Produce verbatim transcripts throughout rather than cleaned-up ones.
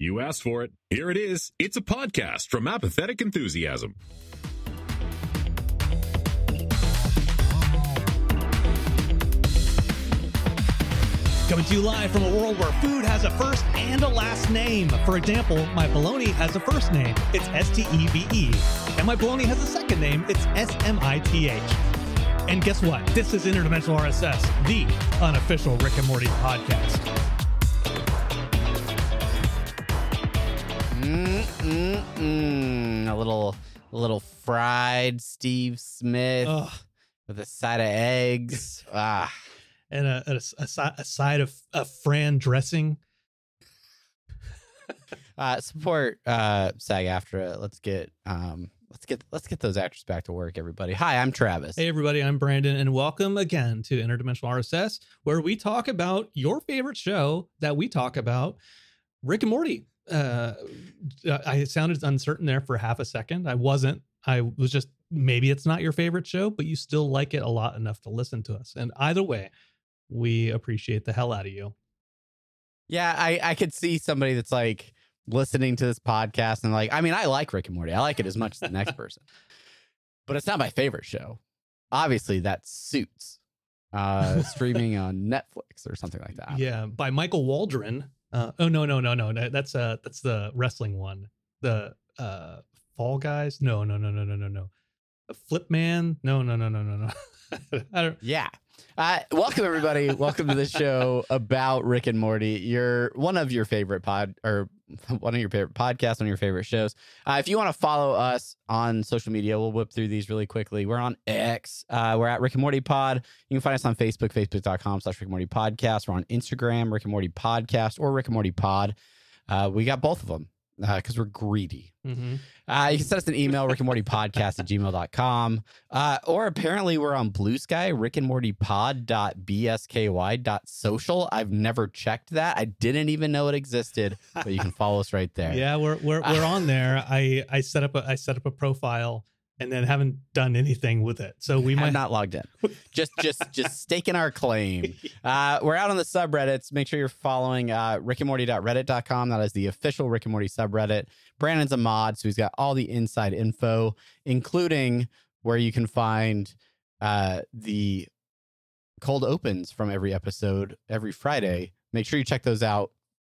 You asked for it. Here it is. It's a podcast from Apathetic Enthusiasm. Coming to you live from a world where food has a first and a last name. For example, my bologna has a first name. It's S T E V E. And my bologna has a second name. It's S M I T H. And guess what? This is Interdimensional R S S, the unofficial Rick and Morty podcast. Mm-mm-mm. A little, a little fried Steve Smith Ugh. with a side of eggs. ah. And a, a, a, si- a side of a Fran dressing. Uh, support uh, SAG-AFTRA. Let's get um, let's get let's get those actors back to work, everybody. Hi, I'm Travis. Hey, everybody, I'm Brandon, and welcome again to Interdimensional R S S, where we talk about your favorite show that we talk about, Rick and Morty. Uh, I sounded uncertain there for half a second. I wasn't. I was just, maybe it's not your favorite show, but you still like it a lot enough to listen to us. And either way, we appreciate the hell out of you. Yeah, I, I could see somebody that's like listening to this podcast and like, I mean, I like Rick and Morty. I like it as much as the next person, but it's not my favorite show. Obviously, that's Suits, uh, streaming on Netflix or something like that. Yeah, by Michael Waldron. Uh, oh no, no, no, no, no. That's uh that's the wrestling one. The uh Fall Guys. No, no, no, no, no, no, no. A Flip Man. No, no, no, no, no, no. I don't. Yeah. Uh, welcome everybody. Welcome to the show about Rick and Morty. You're one of your favorite pod or one of your favorite podcasts, one of your favorite shows. Uh, if you want to follow us on social media, we'll whip through these really quickly. We're on X. Uh, we're at Rick and Morty Pod. You can find us on Facebook, facebook.com slash Rick and Morty Podcast. We're on Instagram, Rick and Morty Podcast or Rick and Morty Pod. Uh, we got both of them because uh, we're greedy. Mm-hmm. Uh, you can send us an email, Rick and Morty Podcast at gmail dot com. Uh, or apparently we're on Blue Sky, Rick and Morty Pod dot B S K Y dot social. I've never checked that. I didn't even know it existed, but you can follow us right there. Yeah, we're we're we're on there. I I set up a I set up a profile and then haven't done anything with it. So we I'm might not logged in. Just just just staking our claim. Uh, we're out on the subreddits. Make sure you're following uh, rick and morty dot reddit dot com. That is the official Rick and Morty subreddit. Brandon's a mod, so he's got all the inside info, including where you can find uh, the cold opens from every episode every Friday. Make sure you check those out.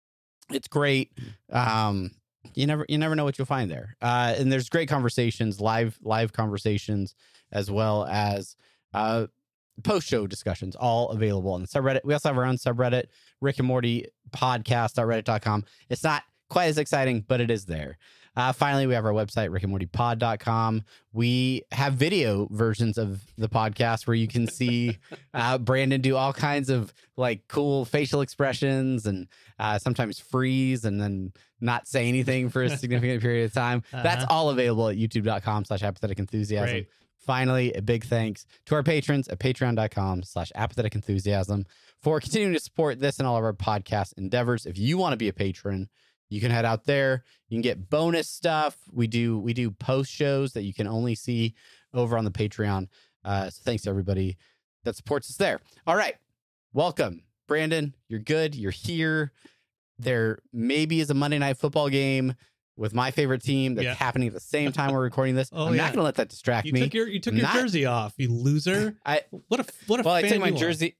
It's great. Um, you never you never know what you'll find there. Uh, and there's great conversations, live live conversations, as well as uh, post-show discussions, all available on the subreddit. We also have our own subreddit, Rick and Morty Podcast dot reddit dot com. It's not quite as exciting, but it is there. Uh, finally, we have our website, rick and morty pod dot com. We have video versions of the podcast where you can see uh, Brandon do all kinds of like cool facial expressions and uh, sometimes freeze and then not say anything for a significant period of time. Uh-huh. That's all available at youtube dot com slash apathetic enthusiasm. Great. Finally, a big thanks to our patrons at patreon dot com slash apathetic enthusiasm for continuing to support this and all of our podcast endeavors. If you want to be a patron, you can head out there. You can get bonus stuff. We do we do post shows that you can only see over on the Patreon. Uh, so thanks to everybody that supports us there. All right. Welcome. Brandon, you're good. You're here. There maybe is a Monday Night Football game with my favorite team that's yeah. happening at the same time we're recording this. Oh, I'm yeah. not going to let that distract you me. Took your, you took Not, your jersey off, you loser. I What a what a Well, fan I took my you are. jersey.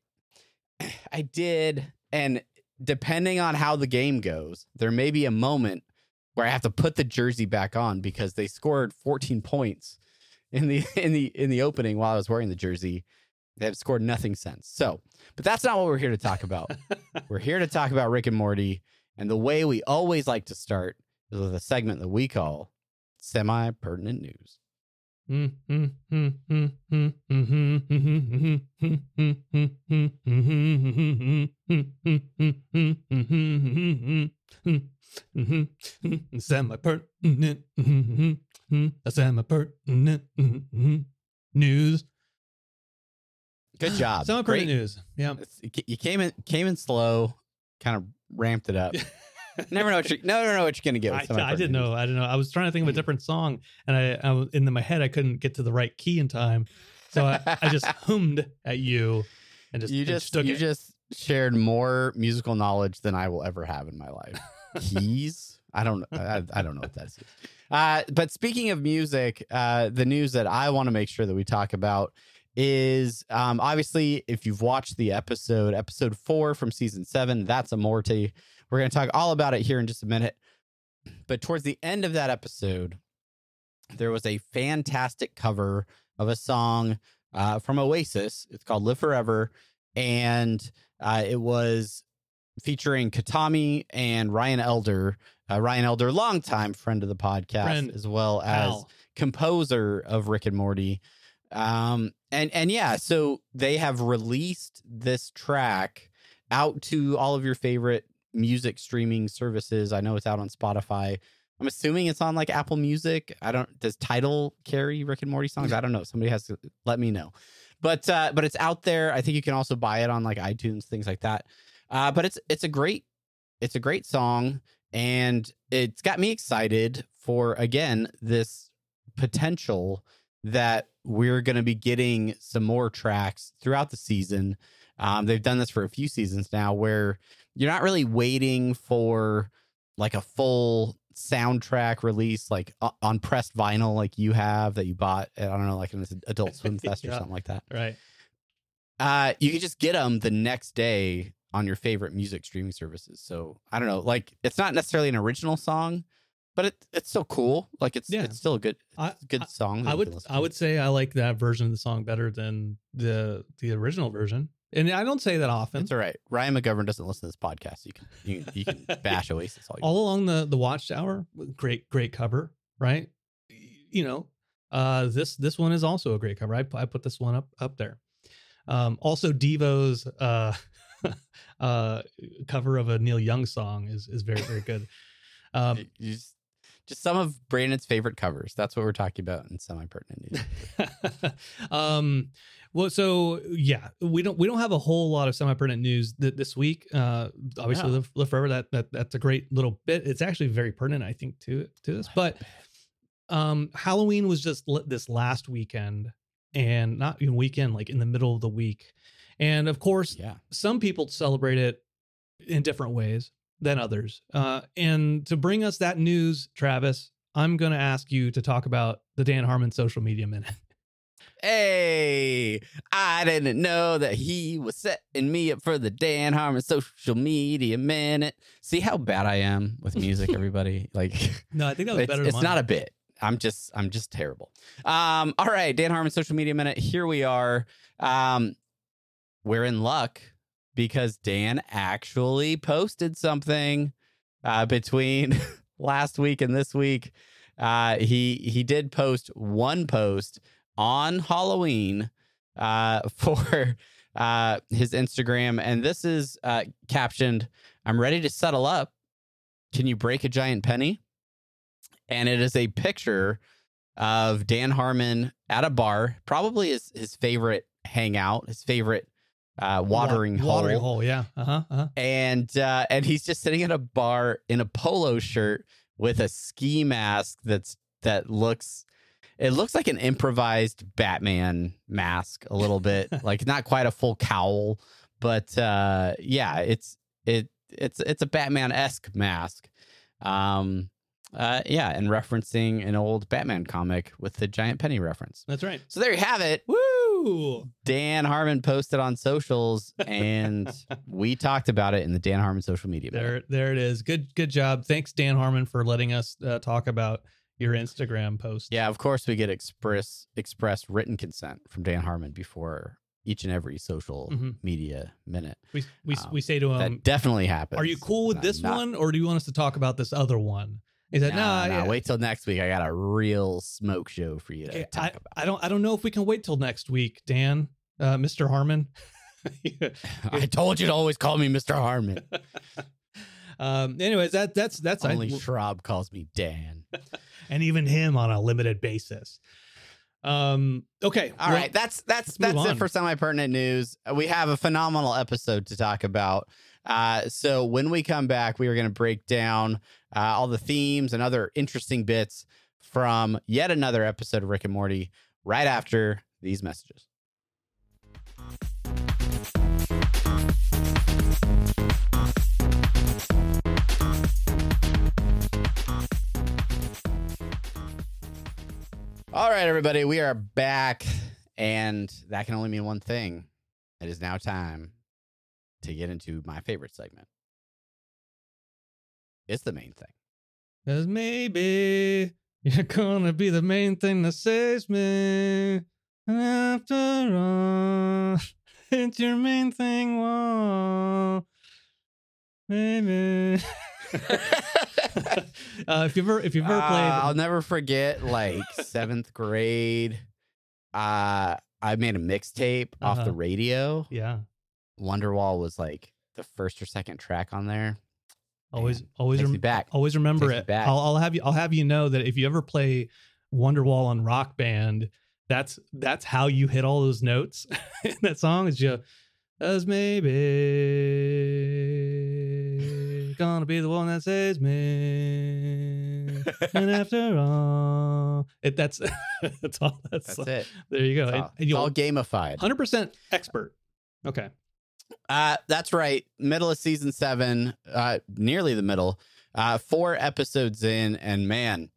I did. And depending on how the game goes, there may be a moment where I have to put the jersey back on because they scored fourteen points in the in the in the opening while I was wearing the jersey. They have scored nothing since. So, but that's not what we're here to talk about. We're here to talk about Rick and Morty, and the way we always like to start is with a segment that we call semi-pertinent news. Semi-pertinent, semi-pertinent news. Good job. Semi-pertinent Great. news. Yeah. It's- You came in came in slow, kind of ramped it up. Never know what you're never know what you're gonna get. With I, I didn't know. I didn't know. I was trying to think of a different song, and I, I was in my head. I couldn't get to the right key in time, so I, I just hummed at you, and just you and just took you it. just shared more musical knowledge than I will ever have in my life. Keys, I don't I, I don't know what that is. Uh, but speaking of music, uh, the news that I want to make sure that we talk about is um, obviously, if you've watched the episode, episode four from season seven, That's Amorti. We're going to talk all about it here in just a minute. But towards the end of that episode, there was a fantastic cover of a song uh, from Oasis. It's called Live Forever. And uh, it was featuring Katami and Ryan Elder. Uh, Ryan Elder, longtime friend of the podcast, friend. as well as Al. composer of Rick and Morty. Um, and, and yeah, so they have released this track out to all of your favorite music streaming services. I know it's out on Spotify. I'm assuming it's on like Apple Music. I don't, does Tidal carry Rick and Morty songs? I don't know. Somebody has to let me know. But, uh, but it's out there. I think you can also buy it on like iTunes, things like that. Uh, but it's, it's a great, it's a great song. And it's got me excited for, again, this potential that we're going to be getting some more tracks throughout the season. Um, they've done this for a few seasons now where you're not really waiting for like a full soundtrack release, like uh, on pressed vinyl, like you have that you bought, I don't know, like in this Adult Swim Fest yeah, or something like that. Right. Uh, you can just get them the next day on your favorite music streaming services. So I don't know, like it's not necessarily an original song, but it it's still cool. Like it's yeah. it's still a good I, good I, song. I would I would say I like that version of the song better than the the original version. And I don't say that often. It's all right. Ryan McGovern doesn't listen to this podcast. You can you, you can bash Oasis all you all want. along the the Watchtower. Great great cover, right? You know, uh, this this one is also a great cover. I I put this one up up there. Um, also, Devo's uh, uh, cover of a Neil Young song is is very very good. Um, just, just some of Brandon's favorite covers. That's what we're talking about in semi-pertinent news. um, well, so yeah, we don't we don't have a whole lot of semi-pertinent news th- this week. Uh, obviously, no. Live, Live Forever. That that that's a great little bit. It's actually very pertinent, I think, to to this. But um, Halloween was just li- this last weekend, and not even weekend, like in the middle of the week. And of course, yeah. some people celebrate it in different ways than others. Uh, and to bring us that news, Travis, I'm going to ask you to talk about the Dan Harmon social media minute. Hey, I didn't know that he was setting me up for the Dan Harmon social media minute. See how bad I am with music, everybody? Like, no, I think that was it's, better. It's than not a bit. I'm just, I'm just terrible. Um, all right, Dan Harmon social media minute. Here we are. Um, we're in luck because Dan actually posted something uh, between last week and this week. Uh, he he did post one post on Halloween uh, for uh, his Instagram, and this is uh, captioned, "I'm ready to settle up. Can you break a giant penny?" And it is a picture of Dan Harmon at a bar, probably his, his favorite hangout, his favorite uh, watering Wa- hole. Watering hole, yeah. Uh-huh, uh-huh. And uh, and he's just sitting at a bar in a polo shirt with a ski mask that's that looks it looks like an improvised Batman mask a little bit, like not quite a full cowl, but uh, yeah, it's it it's it's a Batman-esque mask. Um, uh, yeah, and referencing an old Batman comic with the giant penny reference. That's right. So there you have it. Woo! Dan Harmon posted on socials, and we talked about it in the Dan Harmon social media. There, minute. there it is. Good, good job. Thanks, Dan Harmon, for letting us uh, talk about your Instagram post. Yeah, of course we get express express written consent from Dan Harmon before each and every social mm-hmm. media minute. We we um, we say to him, that definitely happens. Are you cool with I'm this not, one, or do you want us to talk about this other one? He said, nah, "No, nah, nah, yeah. wait till next week. I got a real smoke show for you to okay, talk I, about." I don't, I don't know if we can wait till next week, Dan, uh, Mister Harmon. I told you to always call me Mister Harmon. um. Anyways, that that's that's only I, Schraub calls me Dan, and even him on a limited basis. Um. Okay. All well, right. That's that's that's it for semi-pertinent news. We have a phenomenal episode to talk about. Uh, so when we come back, we are going to break down uh, all the themes and other interesting bits from yet another episode of Rick and Morty right after these messages. All right, everybody, we are back, and that can only mean one thing. It is now time to get into my favorite segment. It's the main thing. Cause maybe you're gonna be the main thing that saves me. And after all, it's your main thing. Whoa. Maybe. uh, if you've ever if you've ever Uh, played, I'll never forget, like, seventh grade. Uh, I made a mixtape off Uh-huh. the radio. yeah, Wonderwall was, like, the first or second track on there. always Man, always takes rem- me back. always remember Takes me it. back. I'll, I'll have you I'll have you know that if you ever play Wonderwall on Rock Band, that's that's how you hit all those notes in that song. Is you as maybe gonna be the one that saves me, and after all, it that's that's all. That's, That's it. There you go. It's And- all, and it's you'll- all gamified. one hundred percent expert. Okay. Uh, that's right. Middle of season seven, uh, nearly the middle. Uh, four episodes in, and man,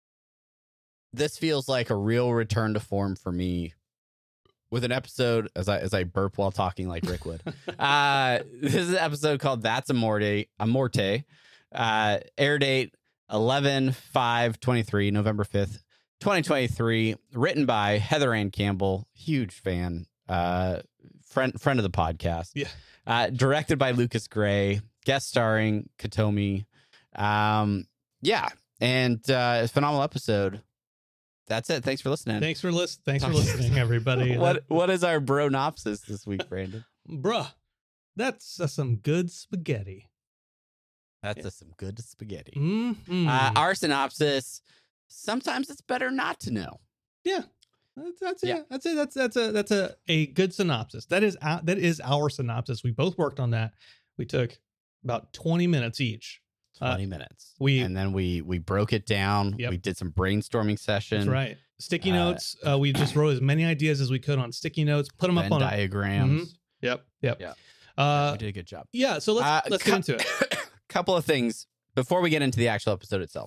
this feels like a real return to form for me. With an episode, as I as I burp while talking like Rick would. uh, this is an episode called "That's a Morte." A Morte. Uh, air date eleven five twenty-three, November fifth, twenty twenty-three. Written by Heather Ann Campbell, huge fan. Uh, friend friend of the podcast. Yeah. Uh, directed by Lucas Gray, guest starring Katomi. Um, yeah, and uh, it's a phenomenal episode. That's it. Thanks for listening. Thanks for list. Thanks for listening, everybody. what what is our bronopsis this week, Brandon? Bruh, that's uh, some good spaghetti. That's a, some good spaghetti. Mm-hmm. Uh, our synopsis. Sometimes it's better not to know. yeah, that's, that's Yeah. yeah. That's it. That's that's a that's a a good synopsis. That is our, that is our synopsis. We both worked on that. We took about twenty minutes each. Twenty minutes. we- and then we we broke it down. Yep. We did some brainstorming session. That's right. Sticky uh, notes. Uh, we just wrote as many ideas as we could on sticky notes. Put them up Venn on. A, diagrams. yep. Yep. Yeah. Uh, we did a good job. yeah. So let's Uh, let's cou- get into it. Couple of things before we get into the actual episode itself.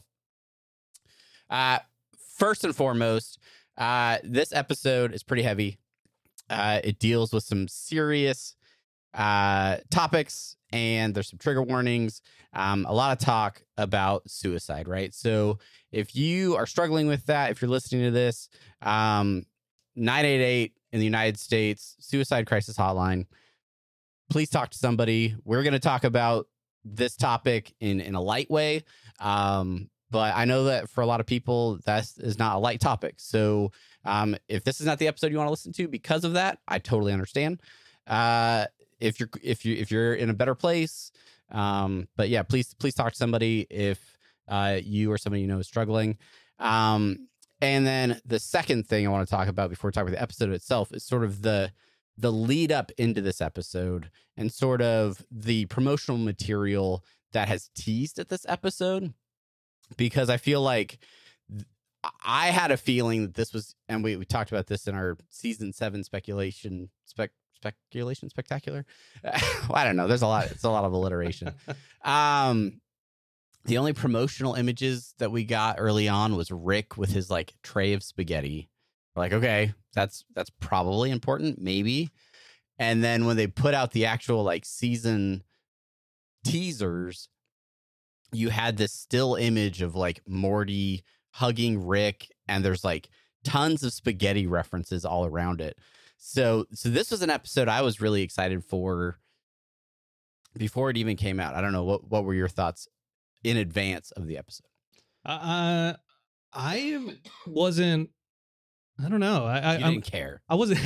Uh, first and foremost, uh, this episode is pretty heavy. Uh, it deals with some serious uh, topics, and there's some trigger warnings. Um, a lot of talk about suicide, right? So if you are struggling with that, if you're listening to this, um, nine eight eight in the United States, suicide crisis hotline. Please talk to somebody. We're going to talk about this topic in, in a light way. Um, but I know that for a lot of people, that is not a light topic. So um, if this is not the episode you want to listen to because of that, I totally understand. Uh, if you're if you if you're in a better place, um, but yeah, please please talk to somebody if uh, you or somebody you know is struggling. Um, and then the second thing I want to talk about before we talk about the episode itself is sort of the the lead up into this episode and sort of the promotional material that has teased at this episode, because I feel like th- I had a feeling that this was, and we, we talked about this in our season seven speculation, spec, speculation spectacular. well, I don't know. There's a lot. It's a lot of alliteration. Um, the only promotional images that we got early on was Rick with his like tray of spaghetti. We're like, okay, that's that's probably important, maybe. And then when they put out the actual like season teasers, you had this still image of like Morty hugging Rick, and there's like tons of spaghetti references all around it. So so this was an episode I was really excited for before it even came out. I don't know, what what were your thoughts in advance of the episode? Uh, I wasn't. I don't know. I I, You I'm- didn't care. I wasn't.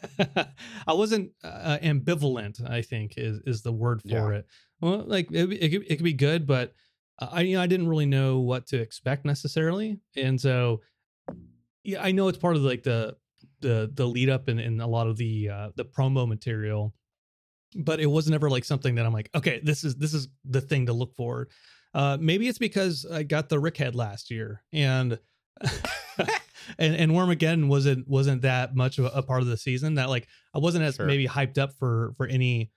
I wasn't uh, ambivalent. I think is is the word for Yeah. it. Well, like it, it, could, it could be good, but I you know I didn't really know what to expect necessarily, and so yeah, I know it's part of like the the the lead up and, and a lot of the uh, the promo material, but it was never like something that I'm like, okay, this is this is the thing to look for. Uh, maybe it's because I got the Rick head last year, and and and Wormageddon wasn't wasn't that much of a, a part of the season, that like I wasn't as Sure. maybe hyped up for for any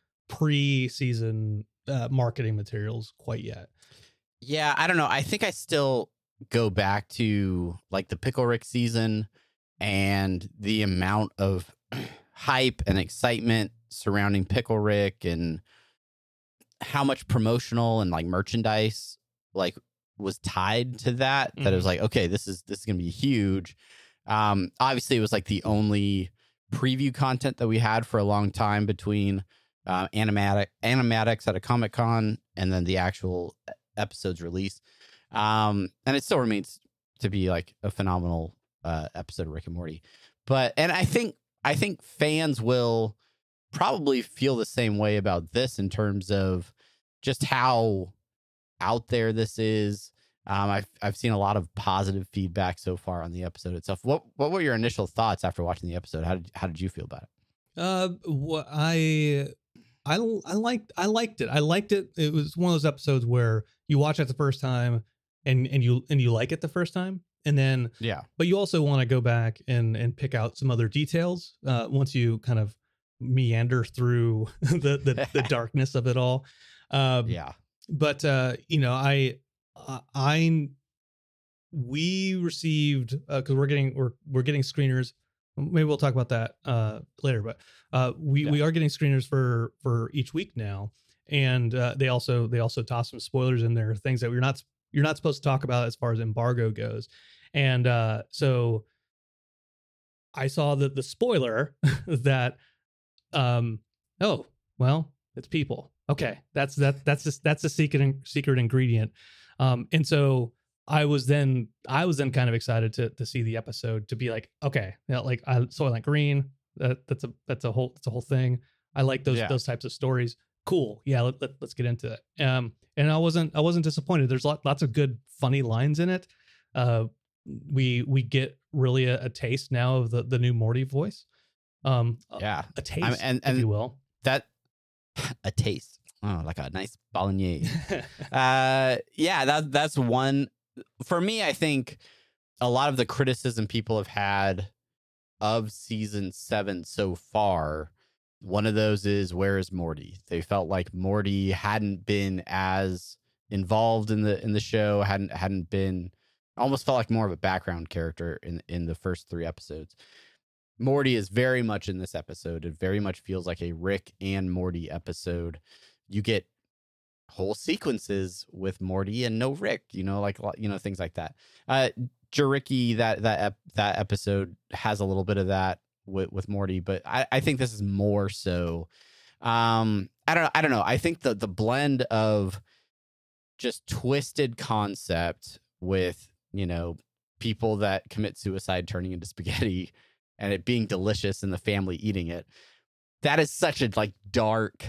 pre-season uh, marketing materials quite yet. Yeah, I don't know. I think I still go back to like the Pickle Rick season and the amount of hype and excitement surrounding Pickle Rick and how much promotional and like merchandise like was tied to that, mm-hmm. that it was like, okay, this is this is gonna be huge. Um obviously it was like the only preview content that we had for a long time between uh animatic animatics at a Comic-Con and then the actual episode's release. Um and it still remains to be like a phenomenal uh episode of Rick and Morty. But and I think I think fans will probably feel the same way about this in terms of just how out there this is. Um, I've I've seen a lot of positive feedback so far on the episode itself. What what were your initial thoughts after watching the episode? How did how did you feel about it? Uh, what I I I liked I liked it. I liked it. It was one of those episodes where you watch it the first time and and you and you like it the first time, and then yeah, but you also want to go back and and pick out some other details uh, once you kind of meander through the the, the darkness of it all. Um, yeah, but uh, you know, I I we received because uh, we're getting we're we're getting screeners. Maybe we'll talk about that uh, later, but uh, we, yeah. we are getting screeners for, for each week now, and uh, they also they also toss some spoilers in there, things that we're not you're not supposed to talk about as far as embargo goes, and uh, so I saw the the spoiler that um oh well it's people, okay, that's that that's just that's a secret secret ingredient, um and so. I was then I was then kind of excited to to see the episode, to be like, okay, you know, like I Soylent Green, that that's a that's a whole that's a whole thing. I like those yeah. those types of stories. Cool, yeah, let, let, let's get into it. Um, and I wasn't I wasn't disappointed. There's lot, lots of good funny lines in it. Uh, we we get really a, a taste now of the the new Morty voice. Um, yeah, a, a taste, I'm, and, and if you will. That a taste, oh, like a nice bolognese. uh, yeah, that that's one. For me, I think a lot of the criticism people have had of season seven so far, one of those is, where is Morty? They felt like Morty hadn't been as involved in the in the show, hadn't hadn't been, almost felt like more of a background character in in the first three episodes. Morty is very much in this episode. It very much feels like a Rick and Morty episode. You get whole sequences with Morty and no Rick, you know, like, you know, things like that. Uh, Juricki, that that ep- that episode has a little bit of that with, with Morty, but I, I think this is more so. Um, I don't I don't know. I think the the blend of just twisted concept with, you know, people that commit suicide turning into spaghetti and it being delicious and the family eating it. That is such a like dark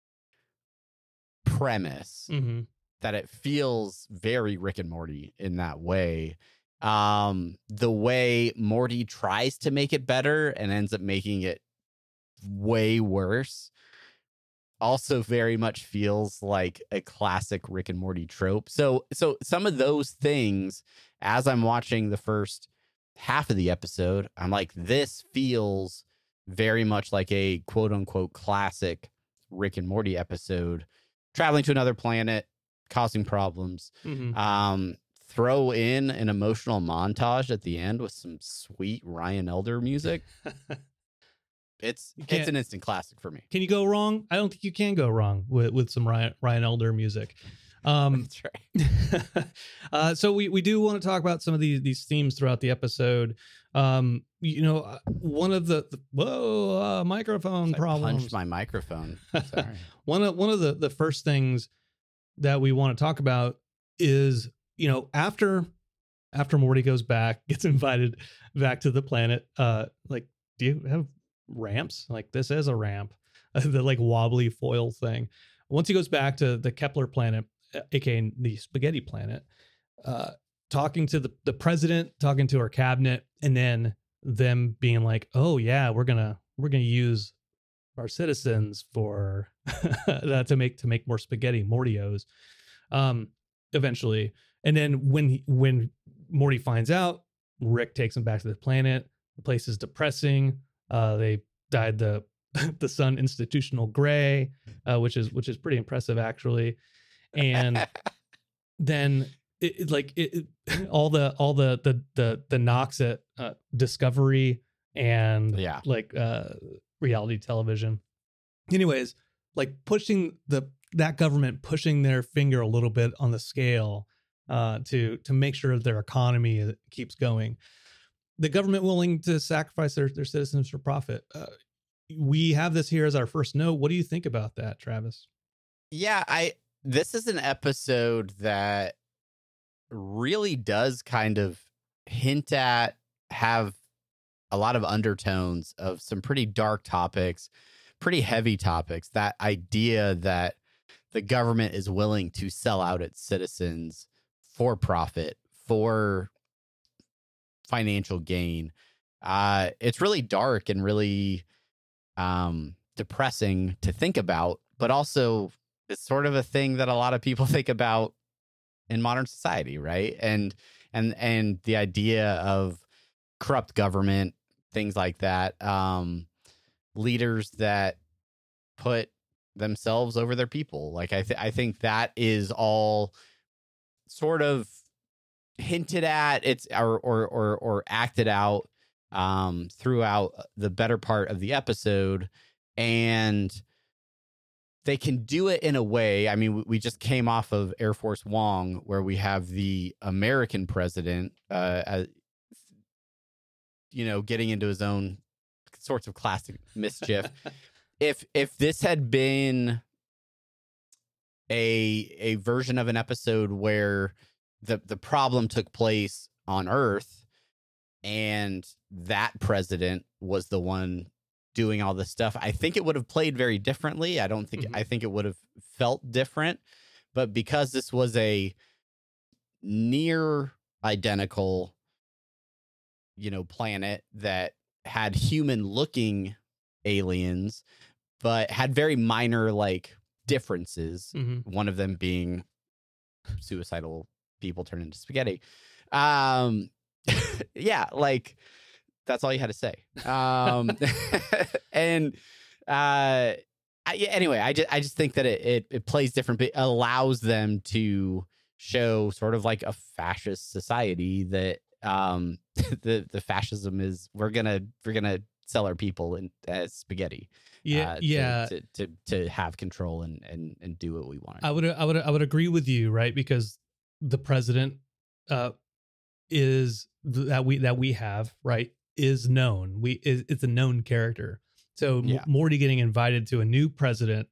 premise, mm-hmm. that it feels very Rick and Morty in that way. Um, the way Morty tries to make it better and ends up making it way worse also very much feels like a classic Rick and Morty trope. So, so some of those things, as I'm watching the first half of the episode, I'm like, this feels very much like a quote unquote classic Rick and Morty episode. Traveling to another planet, causing problems. Mm-hmm. Um, throw in an emotional montage at the end with some sweet Ryan Elder music. It's it's an instant classic for me. Can you go wrong? I don't think you can go wrong with, with some Ryan Ryan Elder music. Um, That's right. uh, so we, we do want to talk about some of these these themes throughout the episode. Um, you know, one of the, the whoa uh, microphone I problems. Punched my microphone. Sorry. one of one of the the first things that we want to talk about is, you know, after after Morty goes back, gets invited back to the planet. Uh, like, do you have ramps? Like, this is a ramp, the like wobbly foil thing. Once he goes back to the Kepler planet, aka the spaghetti planet, uh, talking to the, the president, talking to our cabinet, and then them being like, oh yeah, we're gonna we're gonna use our citizens for to make to make more spaghetti Mortios, um, eventually. And then when he, when Morty finds out, Rick takes him back to the planet. The place is depressing. Uh, they dyed the the sun institutional gray, uh, which is which is pretty impressive actually. And then it, it, like it, it, all the all the the the the knocks at uh, Discovery and Yeah. like uh, reality television. Anyways, like pushing the that government pushing their finger a little bit on the scale uh, to to make sure their economy keeps going. The government willing to sacrifice their, their citizens for profit. Uh, we have this here as our first note. What do you think about that, Travis? Yeah, I this is an episode that really does kind of hint at, have a lot of undertones of some pretty dark topics, pretty heavy topics. That idea that the government is willing to sell out its citizens for profit, for financial gain. Uh, it's really dark and really um, depressing to think about, but also it's sort of a thing that a lot of people think about in modern society, right? And and and the idea of corrupt government, things like that, um, leaders that put themselves over their people. Like I, th- I think that is all sort of hinted at, it's or or or, or acted out um, throughout the better part of the episode, and they can do it in a way. I mean, we just came off of Air Force One, where we have the American president, uh, as, you know, getting into his own sorts of classic mischief. if if this had been a a version of an episode where the the problem took place on Earth and that president was the one doing all this stuff, I think it would have played very differently. I don't think mm-hmm. I think it would have felt different. But because this was a near identical, you know, planet that had human looking aliens, but had very minor like differences. Mm-hmm. One of them being suicidal people turned into spaghetti. Um, yeah, like that's all you had to say. Um, and uh, I, anyway, I just I just think that it it, it plays different, but allows them to show sort of like a fascist society that um, the the fascism is we're gonna we're gonna sell our people in as spaghetti. Yeah, uh, yeah. To, to to to have control and and and do what we want. I would I would I would agree with you, right? Because the president uh, is that we that we have right is known. We is it's a known character. So yeah. Morty getting invited to a new president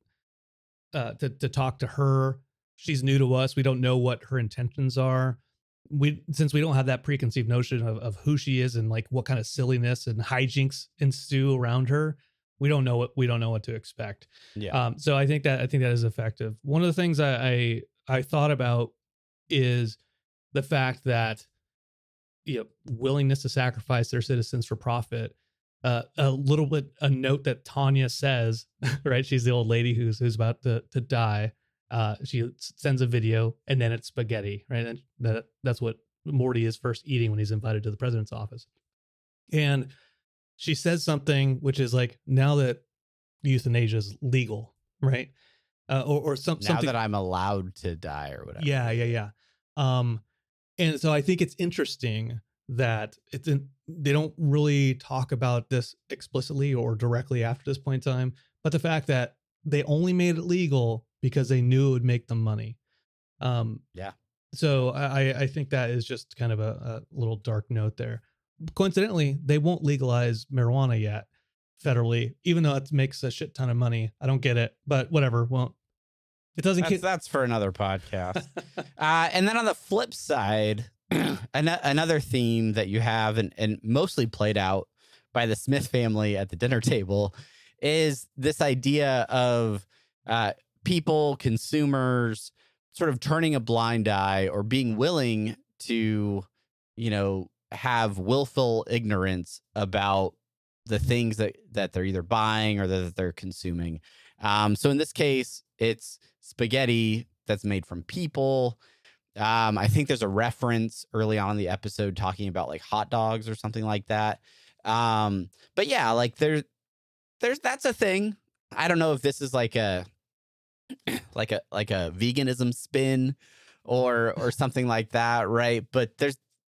uh, to to talk to her. She's new to us. We don't know what her intentions are. We since we don't have that preconceived notion of, of who she is and like what kind of silliness and hijinks ensue around her. We don't know what we don't know what to expect. Yeah. Um, so I think that I think that is effective. One of the things I, I I thought about is the fact that you know willingness to sacrifice their citizens for profit. Uh, a little bit a note that Tanya says, right? She's the old lady who's who's about to to die. Uh, she sends a video and then it's spaghetti, right? And that that's what Morty is first eating when he's invited to the president's office. And she says something which is like, now that euthanasia is legal, right? Uh, or or some, now something that I'm allowed to die or whatever. Yeah, yeah, yeah. Um, and so I think it's interesting that it's in, they don't really talk about this explicitly or directly after this point in time, but the fact that they only made it legal because they knew it would make them money. Um, yeah. So I, I think that is just kind of a, a little dark note there. Coincidentally, they won't legalize marijuana yet federally, even though it makes a shit ton of money. I don't get it, but whatever. Well, it doesn't. That's, Get... that's for another podcast. uh, and then on the flip side, an- another theme that you have and, and mostly played out by the Smith family at the dinner table is this idea of uh, people, consumers, sort of turning a blind eye or being willing to, you know, have willful ignorance about the things that, that they're either buying or that they're consuming. Um, so in this case, it's spaghetti that's made from people. Um, I think there's a reference early on in the episode talking about like hot dogs or something like that. Um, but yeah, like there's, there's, that's a thing. I don't know if this is like a, like a, like a veganism spin or or something like that, right? But there's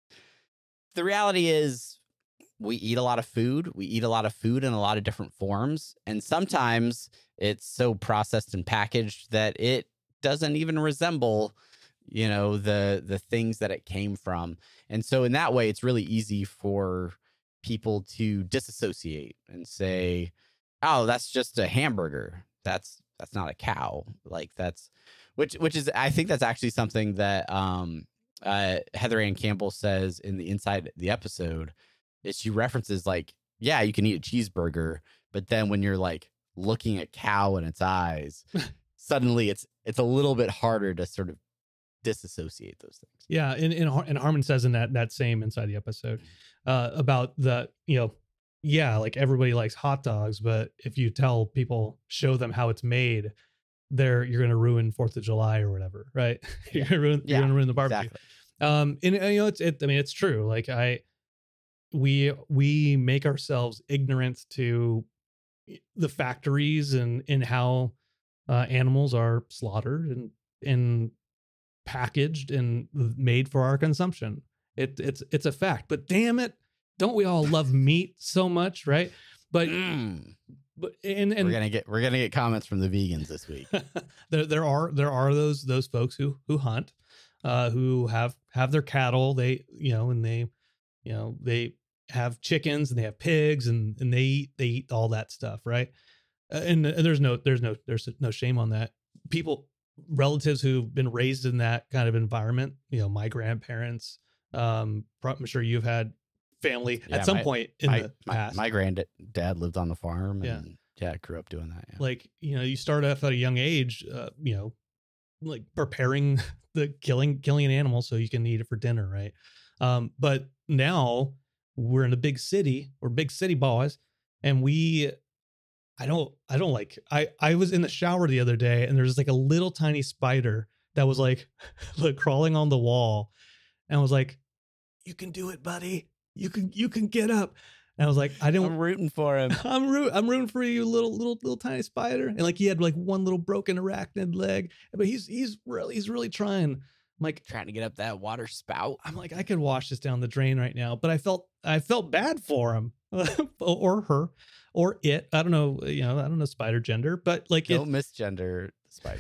the reality is we eat a lot of food. We eat a lot of food in a lot of different forms, and sometimes it's so processed and packaged that it doesn't even resemble, you know, the the things that it came from. And so in that way, it's really easy for people to disassociate and say, oh, that's just a hamburger. That's that's not a cow. Like that's which which is I think that's actually something that um uh Heather Ann Campbell says in the inside the episode. Is she references like, yeah, you can eat a cheeseburger, but then when you're like looking at cow in its eyes, suddenly it's it's a little bit harder to sort of disassociate those things. Yeah, and and, Har- and Harmon says in that that same inside the episode uh, about the, you know, yeah, like everybody likes hot dogs, but if you tell people, show them how it's made, they're you're going to ruin Fourth of July or whatever, right? you're going to ruin Yeah, you're going to ruin the barbecue. exactly. Um, and uh, you know, it's it. I mean, it's true. Like I, we we make ourselves ignorant to the factories and and how uh, animals are slaughtered and and packaged and made for our consumption. It it's it's a fact. But damn it, don't we all love meat so much, right? But Mm. but and and we're gonna get we're gonna get comments from the vegans this week. there there are there are those those folks who who hunt, uh, who have have their cattle. They you know and they you know they have chickens and they have pigs and and they eat they eat all that stuff, right? Uh, and, and there's no there's no there's no shame on that. People, relatives who've been raised in that kind of environment, you know, my grandparents, um, I'm sure you've had family Yeah, at some my- point in my, the my, past. my granddad lived on the farm, Yeah. and yeah, I grew up doing that. Yeah. Like, you know, you start off at a young age, uh, you know, like preparing the killing killing an animal so you can eat it for dinner, right? Um, but now we're in a big city, we're big city boys, and we I don't I don't like I I was in the shower the other day and there's like a little tiny spider that was like like crawling on the wall, and I was like, you can do it, buddy. You can you can get up. And I was like, I I'm don't rooting for him. I'm root I'm rooting for you, little little little tiny spider. And like he had like one little broken arachnid leg, but he's he's really he's really trying. I'm like Trying to get up that water spout. I'm like I could wash this down the drain right now, but I felt I felt bad for him or her or it. I don't know, you know, I don't know spider gender, but like Don't it, misgender the spider.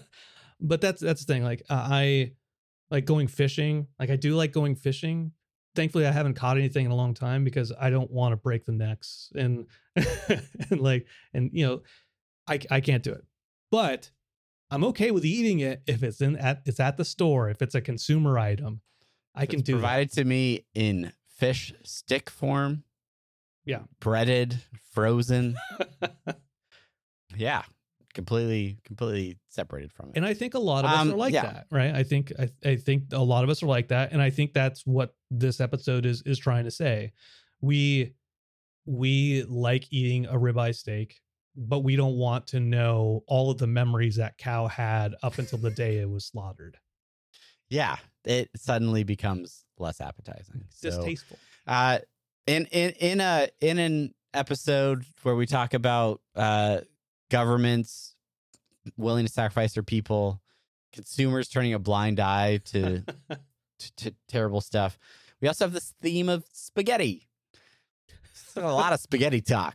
but that's that's the thing. Like uh, I like going fishing. Like I do like going fishing. Thankfully, I haven't caught anything in a long time because I don't want to break the necks and and like and you know, I I can't do it. But I'm okay with eating it if it's in at it's at the store, if it's a consumer item. I If can it's do that. provided to me in fish stick form. Yeah. Breaded, frozen. Yeah. Completely, completely separated from it. And I think a lot of us Um, are like yeah. that, right? I think I, I think a lot of us are like that, and I think that's what this episode is is trying to say. We we like eating a ribeye steak, but we don't want to know all of the memories that cow had up until the day it was slaughtered. Yeah. It suddenly becomes less appetizing. So, Distasteful. uh, in, in, in a, in an episode where we talk about, uh, governments willing to sacrifice their people, consumers turning a blind eye to, to, to terrible stuff. We also have this theme of spaghetti. So a lot of spaghetti talk.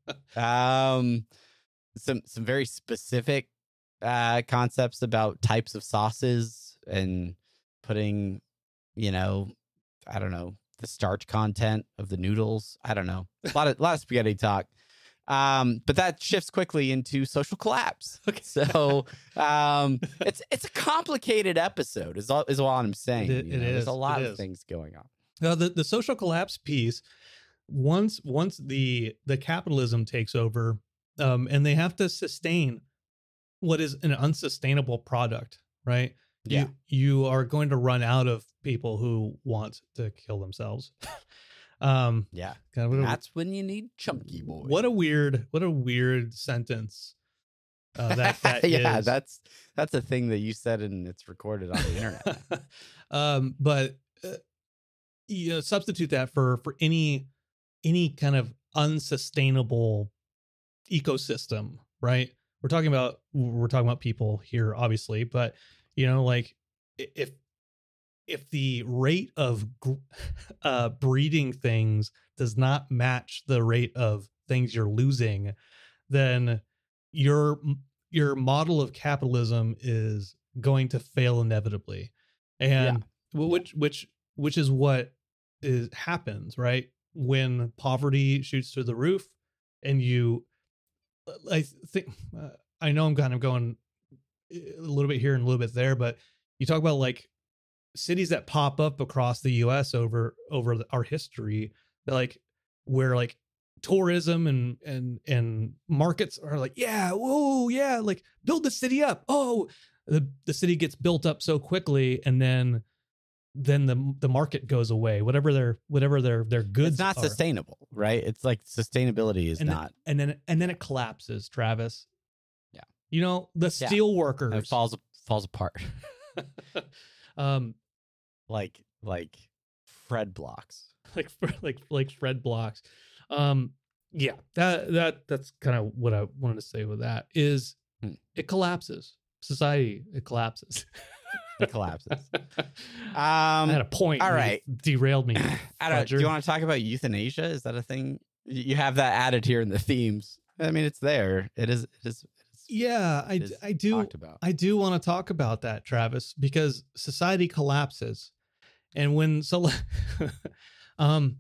Um, some some very specific uh, concepts about types of sauces and putting, you know, I don't know, the starch content of the noodles. I don't know. A lot of a lot of spaghetti talk. Um, but that shifts quickly into social collapse. Okay. So um, it's it's a complicated episode. Is all is all I'm saying. It- you it know? There's is. a lot It of is. things going on. Now the, the social collapse piece, once once the the capitalism takes over, um, and they have to sustain what is an unsustainable product, right? Yeah. You, you are going to run out of people who want to kill themselves. um, Yeah. kind of what a, That's when you need Chunky Boy. what a weird what a weird sentence. Uh, that that yeah, is. that's that's a thing that you said and it's recorded on the internet. um, but uh, you know, substitute that for for any any kind of unsustainable ecosystem, right? We're talking about we're talking about people here, obviously, but you know, like if if the rate of uh, breeding things does not match the rate of things you're losing, then your your model of capitalism is going to fail inevitably, and yeah. which which which is what is happens, right? When poverty shoots through the roof, and you, I think, uh, I know I'm kind of going a little bit here and a little bit there, but you talk about like cities that pop up across the U S over over the, our history, like where like tourism and and and markets are like, yeah, whoa, yeah, like build the city up. Oh, the the city gets built up so quickly, and then then the the market goes away. Whatever their whatever their their goods. It's not are. sustainable, right? It's like sustainability is and not. Then, and then and then it collapses, Travis. Yeah, you know the steel yeah. workers. It falls falls apart. um, like like Fred blocks. Like like like Fred blocks. Um, yeah, that that that's kind of what I wanted to say with that is hmm. it collapses. Society, it collapses. It collapses. Um, I had a point. All right, derailed me. I don't, do you want to talk about euthanasia? Is that a thing? You have that added here in the themes. I mean, it's there. It is. It is. It's, yeah, I it I do. About. I do want to talk about that, Travis, because society collapses, and when so, um,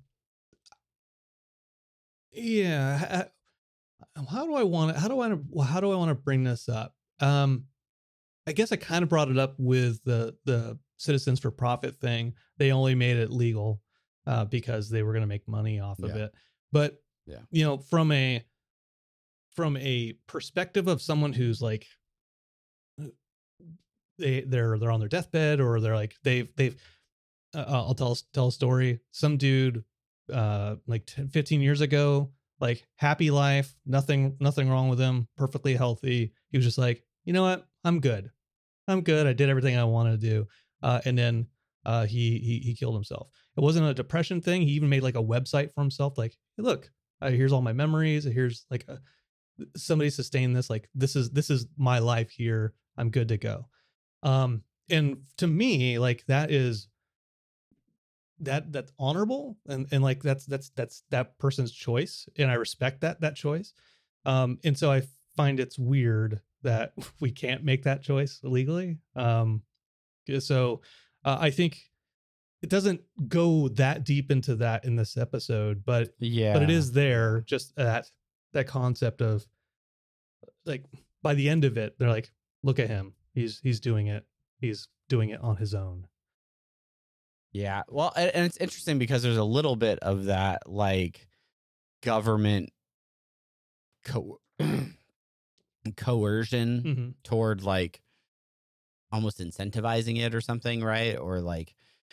yeah. How do I want to? How do I? How do I want to bring this up? Um. I guess I kind of brought it up with the the Citizens for Profit thing. They only made it legal uh, because they were going to make money off of yeah. it. But yeah. you know, from a from a perspective of someone who's like they they're they're on their deathbed, or they're like they've they've uh, I'll tell tell a story. Some dude uh, like ten, fifteen years ago, like happy life, nothing nothing wrong with him, perfectly healthy. He was just like, you know what, I'm good. I'm good. I did everything I wanted to do. Uh, and then uh, he, he he killed himself. It wasn't a depression thing. He even made like a website for himself. Like, hey, look, uh, here's all my memories. Here's like a, somebody sustained this. Like, this is this is my life here. I'm good to go. Um, and to me, like that is that that's honorable, and and like that's that's that's that person's choice, and I respect that that choice. Um, and so I find it's weird that we can't make that choice legally. Um, so uh, I think it doesn't go that deep into that in this episode, but yeah, but it is there. Just that that concept of like by the end of it, they're like, look at him. He's he's doing it. He's doing it on his own. Yeah. Well, and, and it's interesting because there's a little bit of that like government co- coercion mm-hmm. toward like almost incentivizing it or something, right? Or like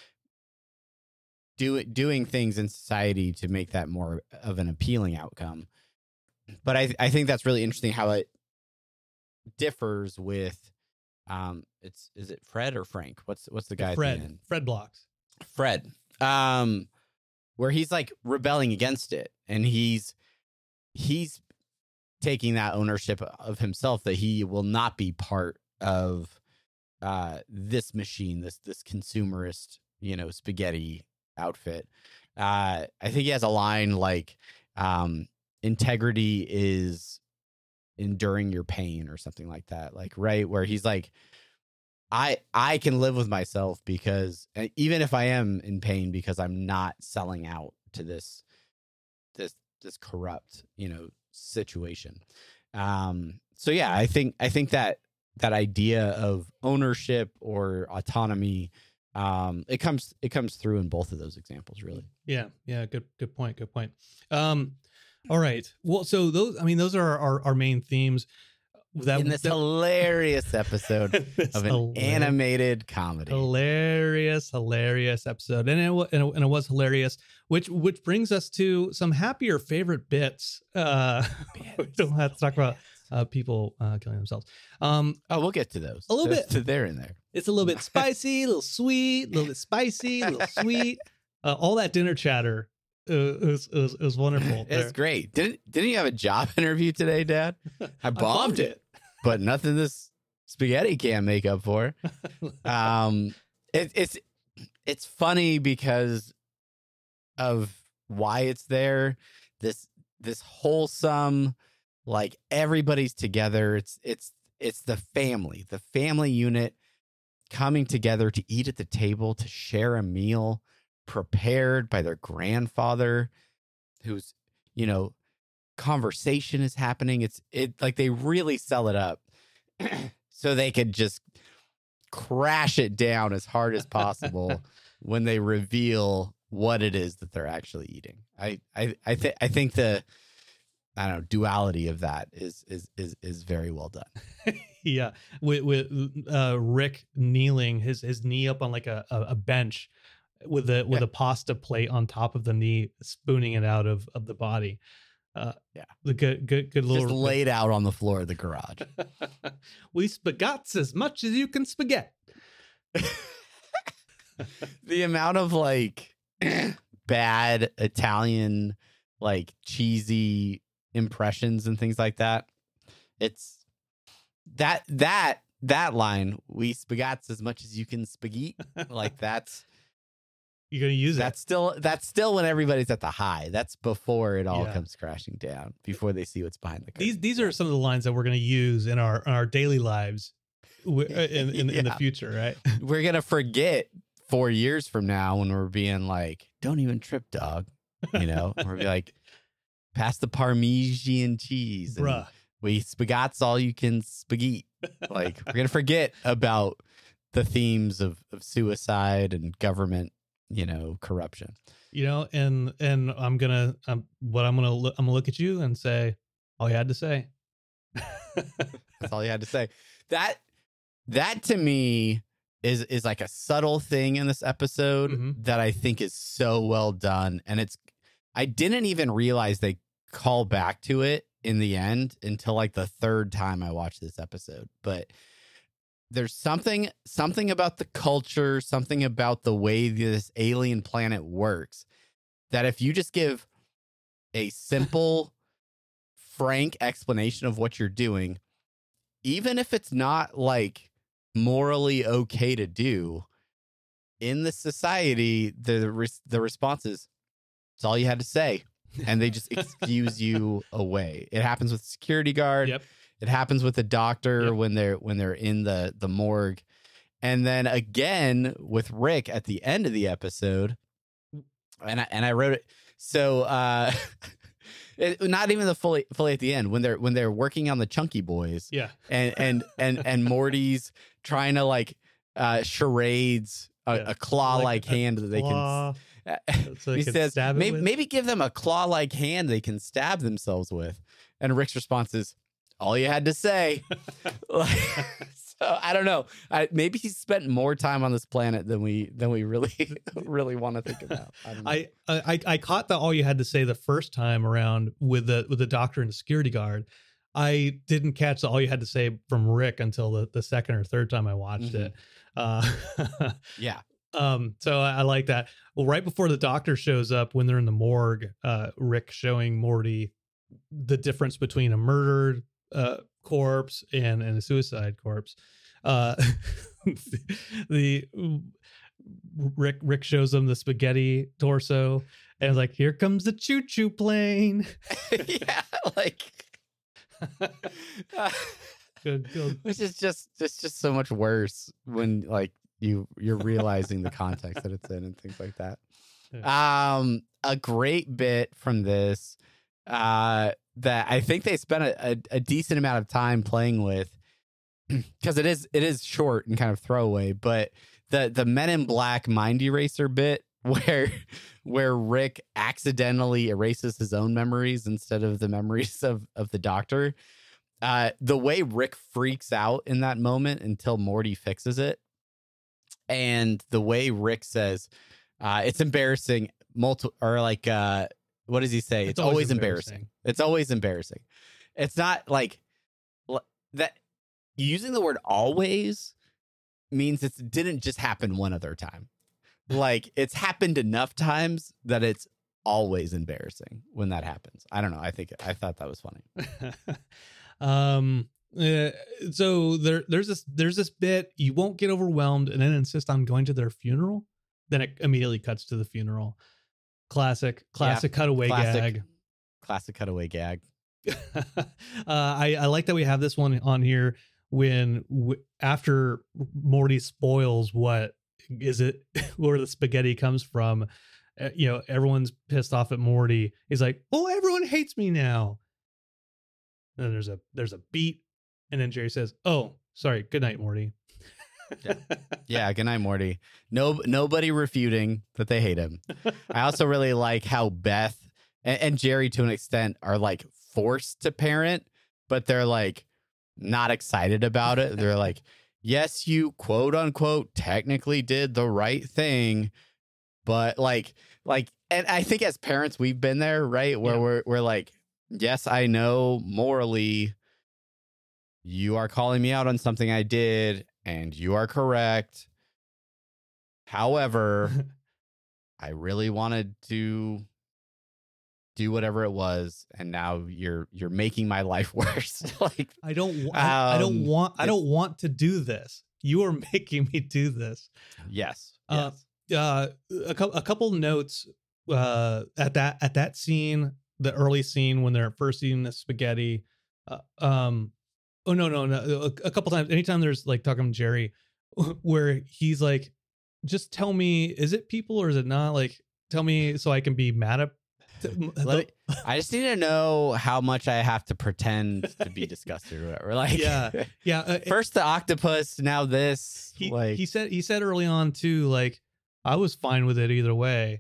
do doing things in society to make that more of an appealing outcome. But I I think that's really interesting how it differs with um it's is it Fred or Frank? What's what's the guy? Fred. At the end? Fred Blocks. Fred. Um where he's like rebelling against it, and he's he's taking that ownership of himself that he will not be part of uh, this machine, this this consumerist, you know, spaghetti outfit. Uh, I think he has a line like, um, integrity is enduring your pain or something like that. Like, right, where he's like, I I can live with myself because even if I am in pain because I'm not selling out to this this this corrupt, you know, situation. Um, so yeah, I think I think that that idea of ownership or autonomy, um, it comes it comes through in both of those examples, really. Yeah, yeah, good good point, good point. Um, all right, well, so those I mean those are our, our main themes. That, in this that, hilarious episode this of an hilarious, animated comedy, hilarious, hilarious episode, and it, and it and it was hilarious. Which which brings us to some happier favorite bits. Uh, bits. We don't have to talk about uh, people uh, killing themselves. Um, oh, we'll get to those. A little There's, bit. They're in there. It's a little bit spicy, a little sweet, a little bit spicy, a little sweet. Uh, all that dinner chatter. Uh, it, was, it, was, it was wonderful. It's great. Didn't didn't you have a job interview today, Dad? I bombed, I it. it. But nothing this spaghetti can't make up for. Um, it, it's it's funny because of why it's there. This this wholesome, like everybody's together. It's it's it's the family, the family unit coming together to eat at the table, to share a meal prepared by their grandfather, who's, you know, conversation is happening. It's it like they really sell it up so they could just crash it down as hard as possible when they reveal what it is that they're actually eating. I I I think I think the I don't know duality of that is is is is very well done. Yeah, with with uh, Rick kneeling, his his knee up on like a a, a bench with a with Yeah. a pasta plate on top of the knee, spooning it out of of the body. Uh, Yeah. the good good good little Just laid out on the floor of the garage. We spagats as much as you can spaghetti. The amount of like bad Italian, like cheesy impressions and things like that. It's that that that line, we spagats as much as you can spaghetti. Like that's You're gonna use that's still that's still when everybody's at the high. That's before it all Yeah. comes crashing down, before they see what's behind the it. These curtain. these are some of the lines that we're gonna use in our in our daily lives w- uh, in in, in the Yeah. future, right? We're gonna forget four years from now when we're being like, don't even trip, dog. You know, we're be like, pass the Parmesan cheese. and Bruh. We spagats all you can spaghetti. Like, we're gonna forget about the themes of, of suicide and government, you know, corruption. You know, and and I'm gonna um, what I'm gonna look, I'm gonna look at you and say all you had to say. That's all you had to say. That that to me is is like a subtle thing in this episode Mhm. that I think is so well done. And it's I didn't even realize they call back to it in the end until like the third time I watched this episode. But there's something something about the culture, something about the way this alien planet works, that if you just give a simple, frank explanation of what you're doing, even if it's not like morally okay to do, in the society, the res- the response is, it's all you had to say. And they just excuse you away. It happens with the security guard. Yep. It happens with the doctor Yep. when they're when they're in the the morgue. And then again with Rick at the end of the episode. And I, and I wrote it. So uh it, not even the fully fully at the end when they're when they're working on the Chunky Boys. Yeah. And and and and Morty's trying to like uh charades a, Yeah. a claw like Like a hand that they Claw, can so they he can says, stab it maybe, with. maybe give them a claw-like hand they can stab themselves with. And Rick's response is, all you had to say. Like, so I don't know. I, maybe he spent more time on this planet than we than we really really want to think about. I don't know. I, I I caught the all you had to say the first time around with the with the doctor and the security guard. I didn't catch the all you had to say from Rick until the, the second or third time I watched Mhm. it. Uh, yeah. um, so I, I like that. Well, right before the doctor shows up, when they're in the morgue, uh, Rick showing Morty the difference between a murdered uh, corpse and, and a suicide corpse. Uh, the Rick Rick shows them the spaghetti torso and is like, here comes the choo choo plane. Yeah, like uh, Good, good. which is just it's just so much worse when like you you're realizing the context that it's in and things like that. Um, a great bit from this uh, that I think they spent a, a, a decent amount of time playing with, because it is it is short and kind of throwaway. But the the Men in Black mind eraser bit where where Rick accidentally erases his own memories instead of the memories of of the doctor. Uh, the way Rick freaks out in that moment until Morty fixes it, and the way Rick says, uh, it's embarrassing, multi or like, uh, what does he say? It's, It's always, always embarrassing. embarrassing. It's always embarrassing. It's not like l- that. Using the word always means it didn't just happen one other time. Like, it's happened enough times that it's always embarrassing when that happens. I don't know. I think I thought that was funny. um Uh, so there, there's this, there's this bit. You won't get overwhelmed, and then insist on going to their funeral. Then it immediately cuts to the funeral. Classic, classic yeah, cutaway classic, gag. Classic cutaway gag. uh, I, I like that we have this one on here when w- after Morty spoils what is it where the spaghetti comes from. Uh, you know, everyone's pissed off at Morty. He's like, "Oh, everyone hates me now." And then there's a there's a beat, and then Jerry says, "Oh, sorry. Good night, Morty." yeah. yeah, good night, Morty. No, nobody refuting that they hate him. I also really like how Beth and, and Jerry, to an extent, are like forced to parent, but they're like not excited about it. They're like, yes, you quote unquote technically did the right thing, but like, like, and I think as parents, we've been there, right? Where yeah. we're we're like, yes, I know morally you are calling me out on something I did, and you are correct. However, I really wanted to do whatever it was, and now you're you're making my life worse. like I don't um, I, I don't want I don't want to do this. You are making me do this. Yes. Uh, yes. Uh, a couple a couple notes uh, at that at that scene, the early scene when they're first eating the spaghetti. Uh, um, oh no no no! A, a couple times, anytime there's like talking to Jerry, where he's like, "Just tell me, is it people or is it not? Like, tell me so I can be mad at." Let me, I just need to know how much I have to pretend to be disgusted or whatever. Like, yeah, yeah. Uh, first the octopus, now this. He like he said he said early on too. Like, I was fine with it either way.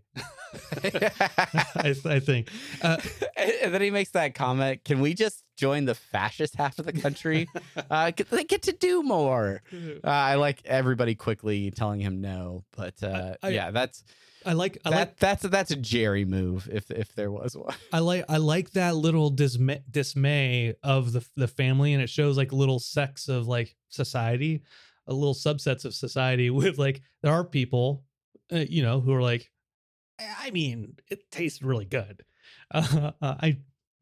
I, I think. Uh, and then he makes that comment, can we just join the fascist half of the country? uh, get, they get to do more. Uh, I like everybody quickly telling him no. But uh, I, I, yeah, that's... I like I that, like that's that's a Jerry move if if there was one. I like I like that little dismay, dismay of the the family, and it shows like little sects of like society, a little subsets of society with like there are people, uh, you know, who are like, I mean, it tastes really good. Uh, uh, I,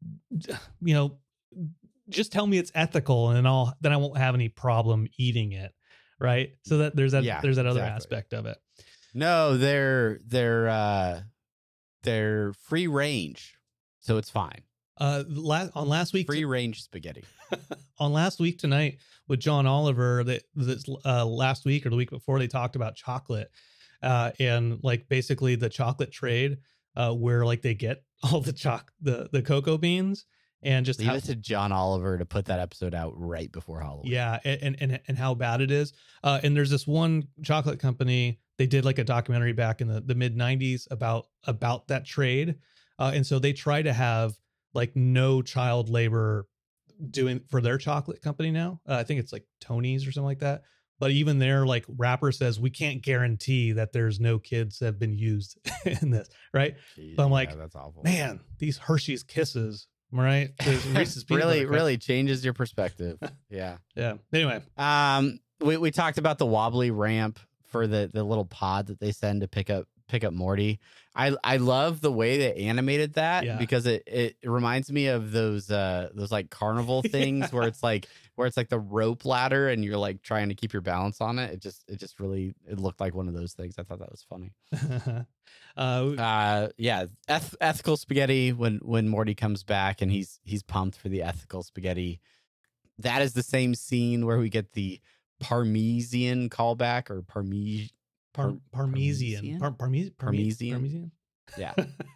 you know, just tell me it's ethical, and I'll then I won't have any problem eating it, right? So that there's that yeah, there's that other exactly. aspect of it. No, they're they're uh, they're free range, so it's fine. Uh, last on last week, free range spaghetti. On last week tonight with John Oliver, that this uh, last week or the week before, they talked about chocolate, uh, and like basically the chocolate trade, uh, where like they get all the choc the the cocoa beans. And just leave how, it to John Oliver to put that episode out right before Halloween. Yeah, and and and how bad it is. Uh, and there's this one chocolate company. They did like a documentary back in the, the mid nineties about about that trade. Uh, and so they try to have like no child labor doing for their chocolate company now. Uh, I think it's like Tony's or something like that. But even their like wrapper says we can't guarantee that there's no kids that have been used in this, right? Jeez, but I'm like, yeah, that's awful. Man, these Hershey's Kisses. Right. really, really changes your perspective. Yeah. Yeah. Anyway. Um, we, we talked about the wobbly ramp for the, the little pod that they send to pick up pick up Morty. I I love the way they animated that yeah. because it, it reminds me of those uh those like carnival things yeah. where it's like where it's like the rope ladder and you're like trying to keep your balance on it. It just it just really it looked like one of those things. I thought that was funny. uh, uh yeah, eth- ethical spaghetti when when Morty comes back and he's he's pumped for the ethical spaghetti. That is the same scene where we get the Parmesan callback or Parmes Par- Parmesan, Par- Parmes- Parmesan, Parmesan. Yeah.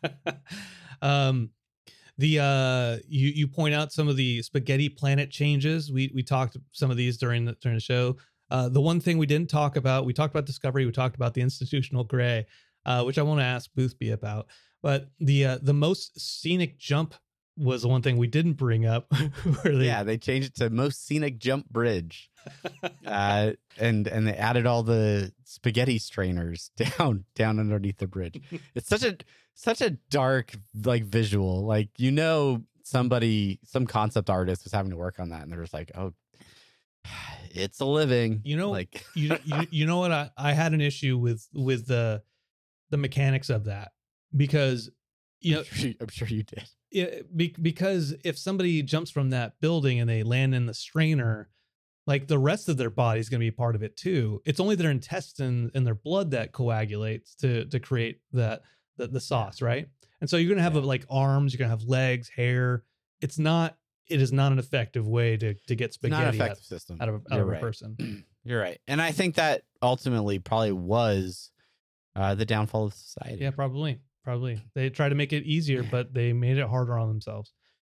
um, the uh, you you point out some of the spaghetti planet changes. We we talked some of these during the during the show. Uh, the one thing we didn't talk about, we talked about Discovery. We talked about the institutional gray, uh, which I want to ask Boothby about. But the uh, the most scenic jump was the one thing we didn't bring up. where they, yeah, they changed it to most scenic jump bridge. uh, and and they added all the spaghetti strainers down down underneath the bridge. It's such a such a dark like visual. Like, you know, somebody some concept artist was having to work on that, and they're just like, oh, it's a living. You know, like you, you you know what? I, I had an issue with with the the mechanics of that, because you know, I'm sure you, I'm sure you did. it, be, because if somebody jumps from that building and they land in the strainer, like the rest of their body is going to be part of it too. It's only their intestine and their blood that coagulates to to create that the, the sauce, right? And so you're going to have Yeah. like arms, you're going to have legs, hair. It's not. It is not an effective way to to get It's not an spaghetti effective out, system. out of a, out You're of a right. person. You're right. And I think that ultimately probably was uh, the downfall of society. Yeah, probably, probably. They try to make it easier, but they made it harder on themselves.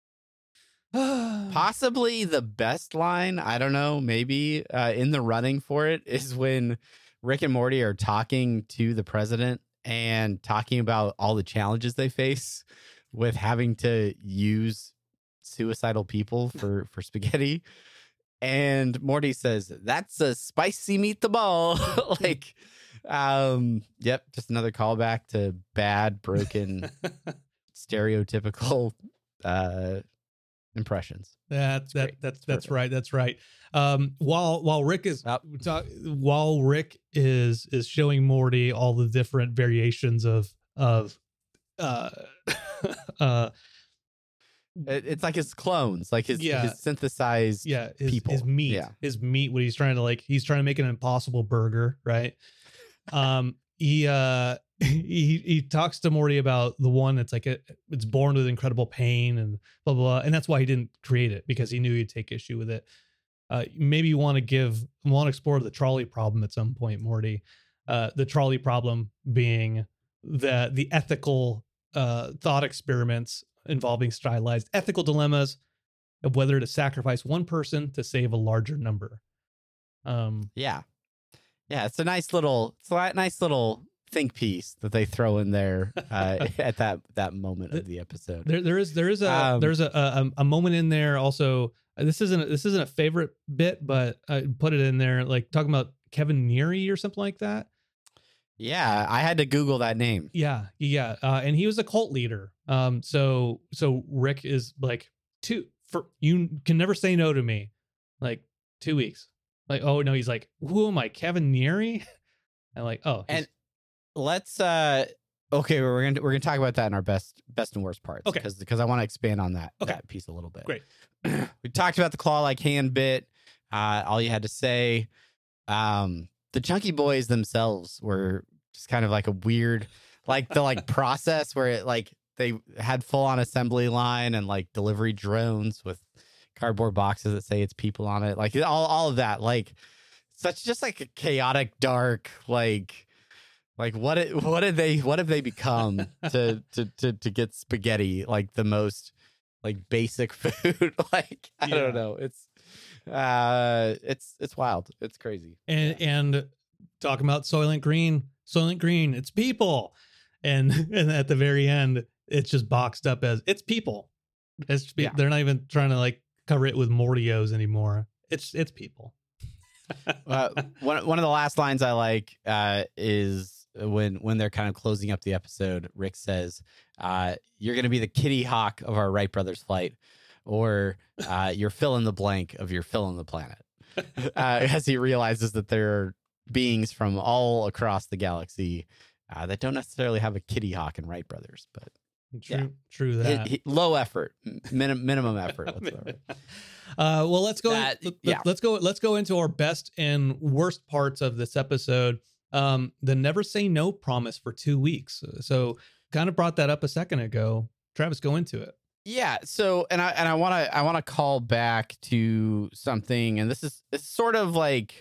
Possibly the best line, I don't know, maybe uh, in the running for it is when Rick and Morty are talking to the president and talking about all the challenges they face with having to use suicidal people for, for spaghetti. And Morty says, that's a spicy meatball. Like, um, yep, just another callback to bad, broken, stereotypical uh impressions. That's that great. that's It's that's perfect. right. That's right. Um, while while Rick is Oh. talk, while Rick is is showing Morty all the different variations of of uh uh It, it's like his clones, like his, Yeah. his synthesized. yeah his, people. his meat Yeah. his meat what he's trying to like he's trying to make an impossible burger, right? um he uh he he talks to Morty about the one that's like a, it's born with incredible pain and blah, blah blah, and that's why he didn't create it, because he knew he'd take issue with it. Uh maybe you want to give want to explore the trolley problem at some point, Morty. Uh the trolley problem being the the ethical uh thought experiments involving stylized ethical dilemmas of whether to sacrifice one person to save a larger number. Um Yeah. Yeah. It's a nice little, it's a nice little think piece that they throw in there uh, at that, that moment of the episode. There, there is, there is a, Um, there's a, a, a moment in there. Also, uh, this isn't, this isn't a favorite bit, but I put it in there, like talking about Kevin Neary or something like that. Yeah. I had to Google that name. Yeah, yeah, uh, and he was a cult leader. Um, so, so Rick is like, two for you can never say no to me, like two weeks. Like, oh no, he's like, who am I, Kevin Neary? And like, oh, he's- And let's, uh, okay, we're going to, we're going to talk about that in our best, best and worst parts. Okay. Because, because I want to expand on that, Okay. that piece a little bit. Great. We talked about the claw-like hand bit. Uh, all you had to say, um, the Chunky Boys themselves were just kind of like a weird, like the like process where it like they had full on assembly line and like delivery drones with cardboard boxes that say it's people on it, like all all of that, like such just like a chaotic, dark, like like what it, what did they what have they become to to to to get spaghetti, like the most like basic food. Like I Yeah. don't know, it's uh it's it's wild, it's crazy. and Yeah. and talking about Soylent Green, Soylent Green, it's people, and and at the very end, it's just boxed up as it's people. It's just, pe- Yeah. they're not even trying to like cover it with Mortios anymore. It's it's people. uh, one one of the last lines I like uh, is when when they're kind of closing up the episode. Rick says, uh, "You're going to be the Kitty Hawk of our Wright brothers flight, or uh, you're fill in the blank of your fill in the planet." Uh, as he realizes that there are beings from all across the galaxy uh, that don't necessarily have a Kitty Hawk in Wright brothers, but True, Yeah. true hi- that. hi- low effort, minim, minimum effort. Whatsoever. Uh, well, let's go. That- let, yeah. Let's go. Let's go into our best and worst parts of this episode. Um, the never say no promise for two weeks. So, kind of brought that up a second ago. Travis, go into it. Yeah. So, and I and I want to I want to call back to something, and this is it's sort of like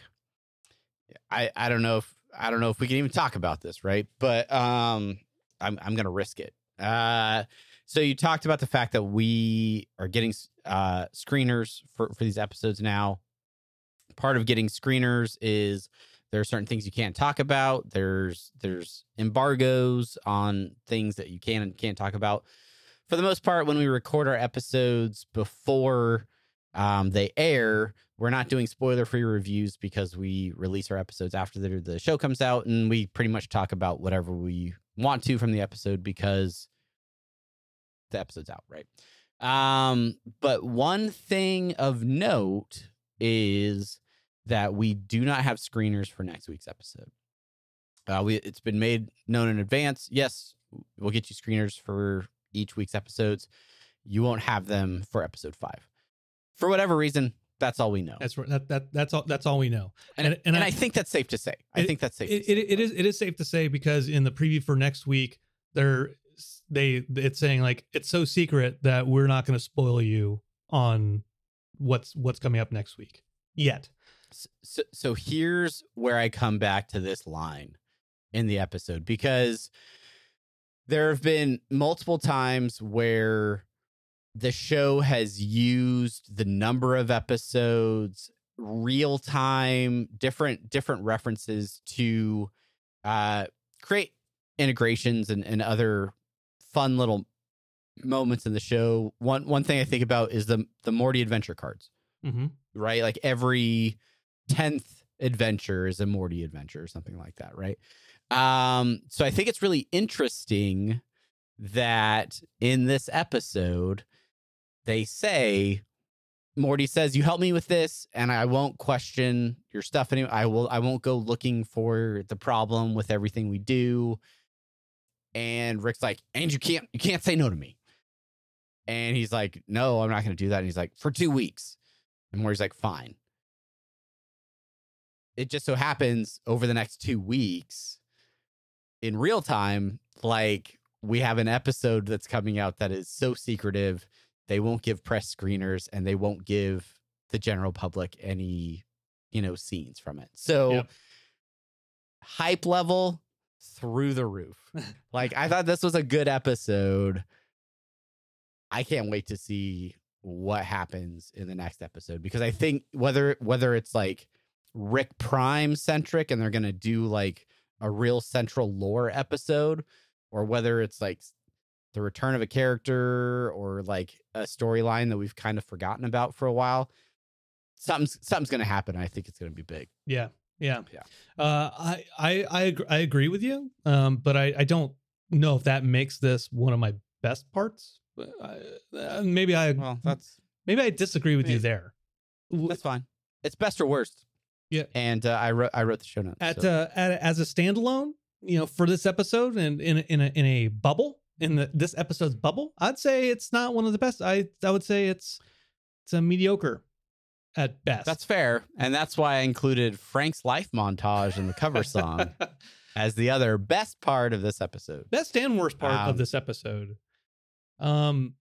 I I don't know if I don't know if we can even talk about this, right? But um, I'm I'm gonna risk it. Uh, so you talked about the fact that we are getting uh screeners for for these episodes now. Part of getting screeners is there are certain things you can't talk about. There's there's embargoes on things that you can and can't talk about. For the most part, when we record our episodes before um, they air, we're not doing spoiler-free reviews because we release our episodes after the, the show comes out, and we pretty much talk about whatever we want to from the episode because the episode's out, right? Um, but one thing of note is that we do not have screeners for next week's episode. Uh, we it's been made known in advance. Yes, We'll get you screeners for each week's episodes. You won't have them for episode five. For whatever reason, that's all we know. That's that that that's all that's all we know. And and, and I, I think that's safe to say. I it, think that's safe. It, to say. It, it is it is safe to say, because in the preview for next week, they're they it's saying like it's so secret that we're not going to spoil you on what's what's coming up next week yet. So, so here's where I come back to this line in the episode, because there have been multiple times where the show has used the number of episodes, real time, different different references to uh, create integrations and, and other fun little moments in the show. One one thing I think about is the the Morty adventure cards, mm-hmm. right? Like every tenth adventure is a Morty adventure or something like that, right? Um, so I think it's really interesting that in this episode, they say, Morty says, you help me with this and I won't question your stuff anymore. I will, I won't go looking for the problem with everything we do. And Rick's like, and you can't, you can't say no to me. And he's like, no, I'm not going to do that. And he's like, for two weeks. And Morty's like, fine. It just so happens over the next two weeks in real time, like we have an episode that's coming out that is so secretive. They won't give press screeners and they won't give the general public any, you know, scenes from it. So yep. Hype level through the roof. Like, I thought this was a good episode. I can't wait to see what happens in the next episode, because I think whether whether it's like Rick Prime centric and they're going to do like a real central lore episode, or whether it's like the return of a character or like a storyline that we've kind of forgotten about for a while, something's something's going to happen. I think it's going to be big. Yeah. Yeah. Yeah. Uh, I, I, I, agree, I agree with you. Um, but I, I don't know if that makes this one of my best parts. Uh, maybe I, well, that's, maybe I disagree with maybe. you there. That's fine. It's best or worst. Yeah. And uh, I wrote, I wrote the show notes. At, so. uh, at, as a standalone, you know, for this episode and in, in, a, in a bubble, in the, this episode's bubble, I'd say it's not one of the best. I, I would say it's, it's a mediocre at best. That's fair. And that's why I included Frank's life montage in the cover song as the other best part of this episode. Best and worst part um, of this episode. Um,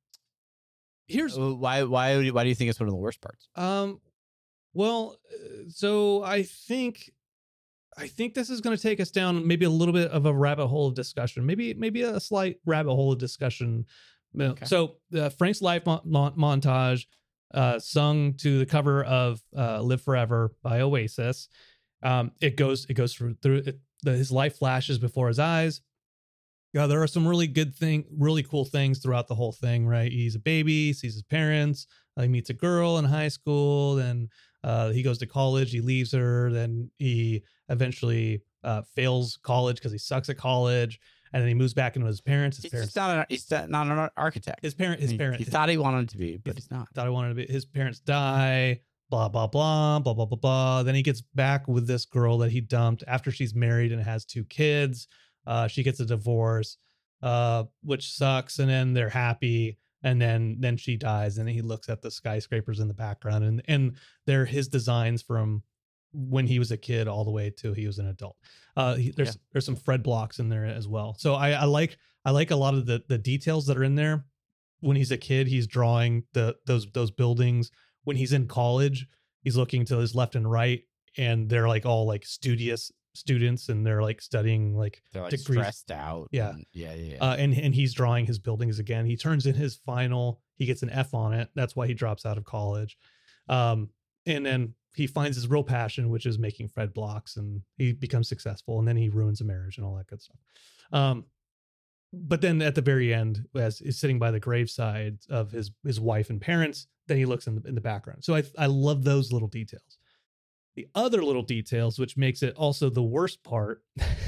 here's why, why, why do you think it's one of the worst parts? Um, well, so I think, I think this is going to take us down maybe a little bit of a rabbit hole of discussion, maybe, maybe a slight rabbit hole of discussion. Okay. So uh, Frank's life mon- mon- montage, uh, sung to the cover of uh, Live Forever by Oasis. Um, it goes, it goes through, through it, the, his life flashes before his eyes. Yeah, there are some really good thing, really cool things throughout the whole thing, right? He's a baby, sees his parents, uh, he meets a girl in high school, then uh, he goes to college, he leaves her, then he eventually uh, fails college because he sucks at college, and then he moves back into his parents. His he's parents, not an, he's not an architect. His parent, his he, parent, he thought he wanted to be, but he's not. Thought he wanted to be. His parents die. Blah blah blah blah blah blah blah. Then he gets back with this girl that he dumped after she's married and has two kids. Uh, she gets a divorce, uh, which sucks, and then they're happy, and then then she dies, and he looks at the skyscrapers in the background, and and they're his designs from when he was a kid all the way to he was an adult. Uh, he, there's yeah. there's some Fred blocks in there as well. So I, I like I like a lot of the the details that are in there. When he's a kid, he's drawing the those those buildings. When he's in college, he's looking to his left and right, and they're like all like studious students, and they're like studying like they're like degrees. Stressed out. Yeah. And, yeah, yeah. yeah. Uh, and and he's drawing his buildings again. He turns in his final. He gets an F on it. That's why he drops out of college. Um, and then he finds his real passion, which is making Fred blocks, and he becomes successful. And then he ruins a marriage and all that good stuff. Um, but then at the very end, as he's sitting by the graveside of his his wife and parents, then he looks in the in the background. So I I love those little details. The other little details, which makes it also the worst part,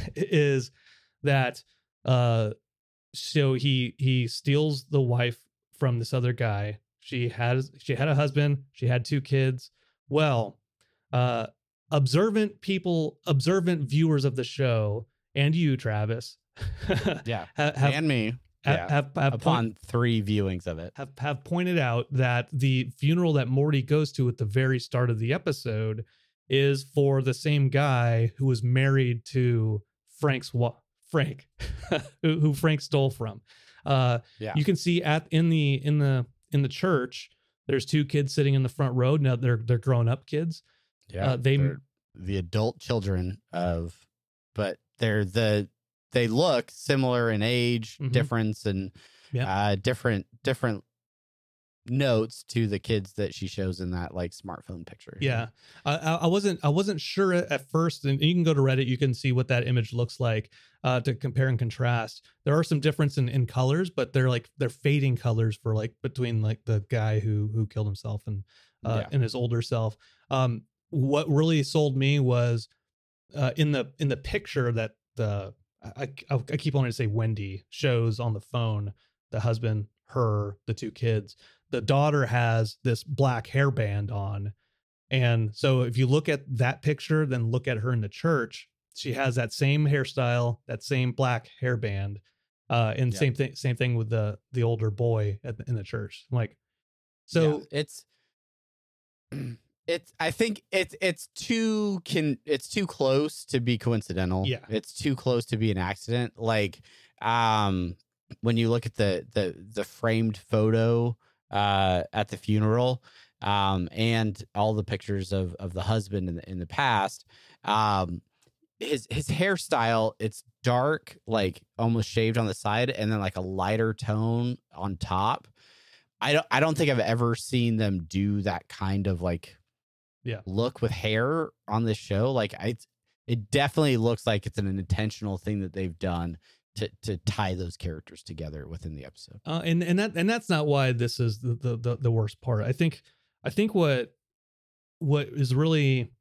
is that uh, so he he steals the wife from this other guy. She has she had a husband. She had two kids. Well, uh, observant people, observant viewers of the show, and you, Travis, Yeah, have, have, and me. have, Yeah. have, have Upon point, three viewings of it. have have pointed out that the funeral that Morty goes to at the very start of the episode is for the same guy who was married to Frank's wa- Frank, who, who Frank stole from. Uh, Yeah. You can see at in the in the in the church, there's two kids sitting in the front row. Now they're they're grown up kids. Yeah, Uh, they- they're the adult children of, but they're the they look similar in age Mhm. difference and Yeah. uh, different different notes to the kids that she shows in that like smartphone picture. Yeah, I, I I wasn't I wasn't sure at first, and you can go to Reddit. You can see what that image looks like uh, to compare and contrast. There are some difference in, in colors, but they're like they're fading colors for like between like the guy who who killed himself and uh, Yeah. and his older self. Um, what really sold me was uh, in the in the picture that the I, I I keep wanting to say Wendy shows on the phone, the husband, her, the two kids. The daughter has this black hairband on. And so if you look at that picture, then look at her in the church, she has that same hairstyle, that same black hairband. Uh, and Yeah. same thing, same thing with the, the older boy at the, in the church. Like, so Yeah, it's it's I think it's it's too can it's too close to be coincidental. Yeah. It's too close to be an accident. Like um when you look at the the the framed photo uh at the funeral um and all the pictures of of the husband in the in the past, um his his hairstyle, it's dark, like almost shaved on the side, and then like a lighter tone on top. I don't I don't think I've ever seen them do that kind of like Yeah. look with hair on this show. Like I it definitely looks like it's an intentional thing that they've done to to tie those characters together within the episode. Uh, and and that and that's not why this is the, the the the worst part. I think I think what what is really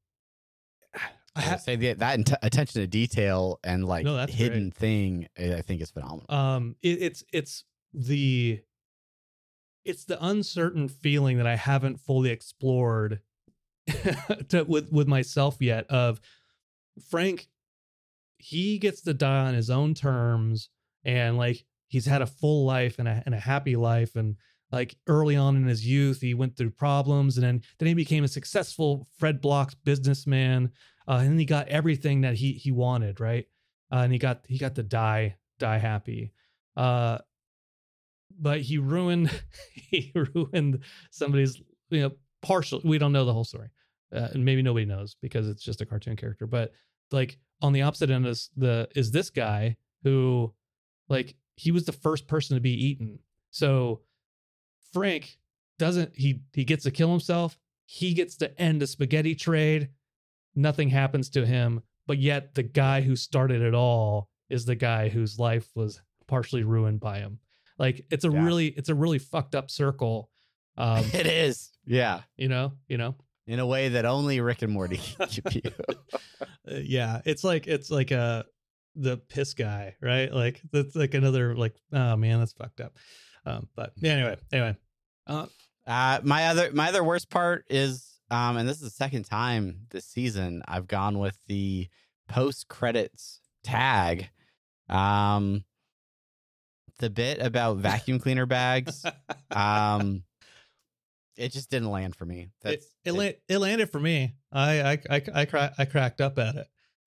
I I ha- say the, that int- attention to detail and like No, that's hidden thing, I think is phenomenal. um it, it's it's the it's the uncertain feeling that I haven't fully explored to, with with myself yet. Of Frank, he gets to die on his own terms, and like he's had a full life and a and a happy life, and like early on in his youth he went through problems, and then then he became a successful Fred Block businessman, uh, and then he got everything that he he wanted, right? Uh, and he got he got to die die happy. Uh, but he ruined he ruined somebody's, you know, partial. We don't know the whole story, uh, and maybe nobody knows because it's just a cartoon character. But like on the opposite end is the is this guy who, like, he was the first person to be eaten. So Frank doesn't he he gets to kill himself. He gets to end the spaghetti trade. Nothing happens to him, but yet the guy who started it all is the guy whose life was partially ruined by him. Like it's a Yeah. really it's a really fucked up circle. Um, It is. Yeah. you know, you know. In a way that only Rick and Morty can give you. Uh, yeah, it's like it's like a the piss guy, right? Like that's like another like, oh man, that's fucked up. Um, but yeah, anyway, anyway. Uh, Uh, my other my other worst part is, um, and this is the second time this season I've gone with the post credits tag. Um, the bit about vacuum cleaner bags, um, it just didn't land for me. it That's it, la- it landed for me. I I I I, cra- I cracked up at it.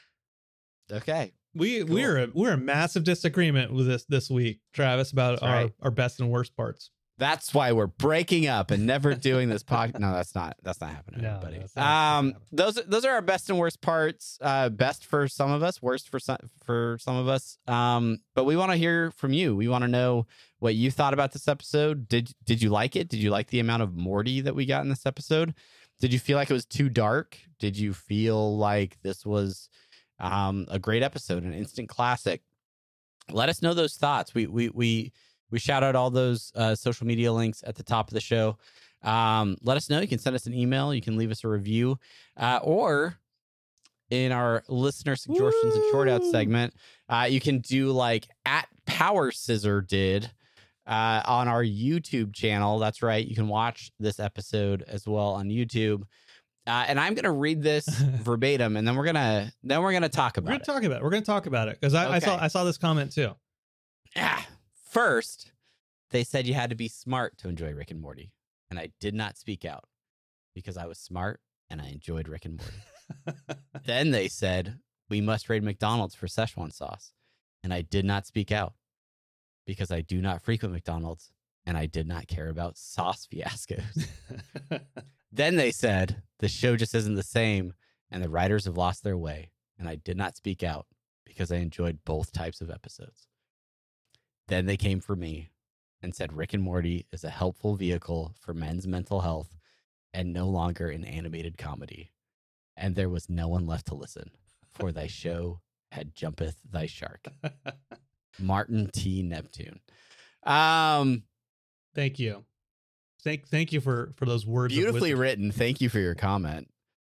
okay. We Cool. we're a, we're a massive disagreement with this this week, Travis, about That's our, right. our best and worst parts. That's why we're breaking up and never doing this podcast. No, that's not. That's not happening, No, everybody. that's not- that's not um, happening. those those are our best and worst parts. Uh, best for some of us, worst for some for some of us. Um, but we want to hear from you. We want to know what you thought about this episode. Did did you like it? Did you like the amount of Morty that we got in this episode? Did you feel like it was too dark? Did you feel like this was um, a great episode, an instant classic? Let us know those thoughts. We we we. We shout out all those uh, social media links at the top of the show. Um, let us know. You can send us an email. You can leave us a review. Uh, or in our listener suggestions and short out Woo! segment, uh, you can do like at Power Scissor did uh, on our YouTube channel. That's right. You can watch this episode as well on YouTube. Uh, and I'm going to read this verbatim, and then we're gonna then we're gonna talk We're about gonna it. talk about it. We're gonna talk about it because I, I saw Okay. I saw this comment too. Ah, first, they said you had to be smart to enjoy Rick and Morty, and I did not speak out because I was smart and I enjoyed Rick and Morty. Then they said we must raid McDonald's for Szechuan sauce, and I did not speak out because I do not frequent McDonald's and I did not care about sauce fiascos. Then they said the show just isn't the same and the writers have lost their way, and I did not speak out because I enjoyed both types of episodes. Then they came for me and said Rick and Morty is a helpful vehicle for men's mental health and no longer an animated comedy. And there was no one left to listen, for thy show had jumpeth thy shark. Martin T. Neptune. Um, Thank you. Thank thank you for for those words. beautifully of wisdom. written. Thank you for your comment.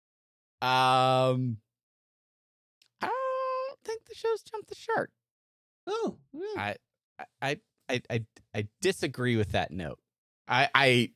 Um, I don't think the show's jumped the shark. Oh, yeah. I, I, I, I, I disagree with that note. I, I,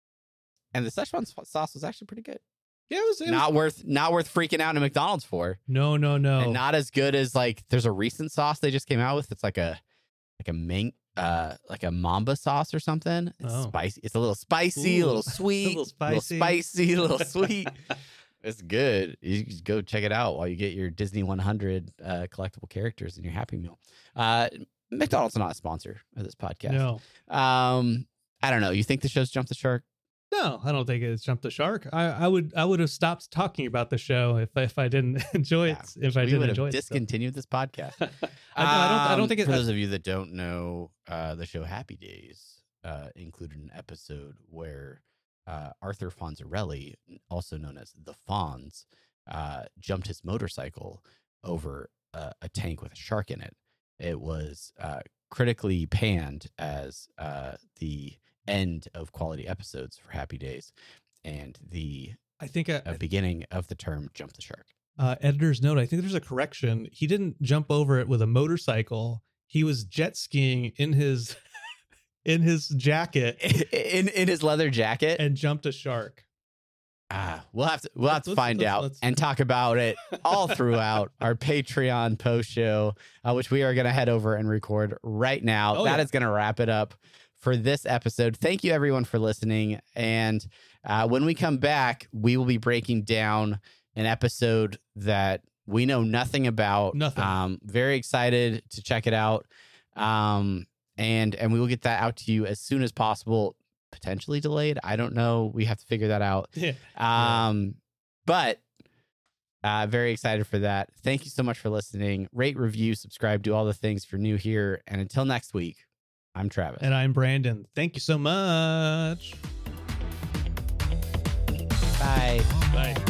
and the Szechuan sauce was actually pretty good. yeah, it was, it was Not worth, not worth freaking out in McDonald's for, no, no, no. and not as good as like. There's a recent sauce they just came out with. It's like a, like a mink, uh, like a mamba sauce or something. It's Oh. spicy. It's a little spicy, a Ooh. little sweet, A little spicy. little spicy, a little sweet. It's good. You just go check it out while you get your Disney one hundred uh, collectible characters in your Happy Meal. Uh, McDonald's not a sponsor of this podcast. No, Um, I don't know. You think the show's jumped the shark? no, I don't think it's jumped the shark. I, I would I would have stopped talking about the show if if I didn't enjoy Yeah, it. If I we didn't would enjoy have it, so. discontinued this podcast. I, I don't. I don't Um, think it. For those of you that don't know, uh, the show Happy Days uh, included an episode where uh, Arthur Fonzarelli, also known as the Fonz, uh, jumped his motorcycle over uh, a tank with a shark in it. It was uh, critically panned as uh, the end of quality episodes for Happy Days, and the I think a, uh, beginning of the term "jump the shark." uh, editor's note. I think there's a correction. He didn't jump over it with a motorcycle. He was jet skiing in his in his jacket in in his leather jacket. and jumped a shark. Ah, we'll have to we'll have Let's- to let's- find let's- out let's- and talk about it all throughout our Patreon post show, uh, which we are going to head over and record right now. Oh, That yeah. is going to wrap it up for this episode. Thank you everyone for listening, and uh, when we come back, we will be breaking down an episode that we know nothing about. Nothing. Um, very excited to check it out, um, and and we will get that out to you as soon as possible. Potentially delayed. I don't know. We have to figure that out. Yeah. Um, but uh, very excited for that. Thank you so much for listening. Rate, review, subscribe, do all the things if you're new here. And until next week, I'm Travis. And I'm Brandon. Thank you so much. Bye. Bye.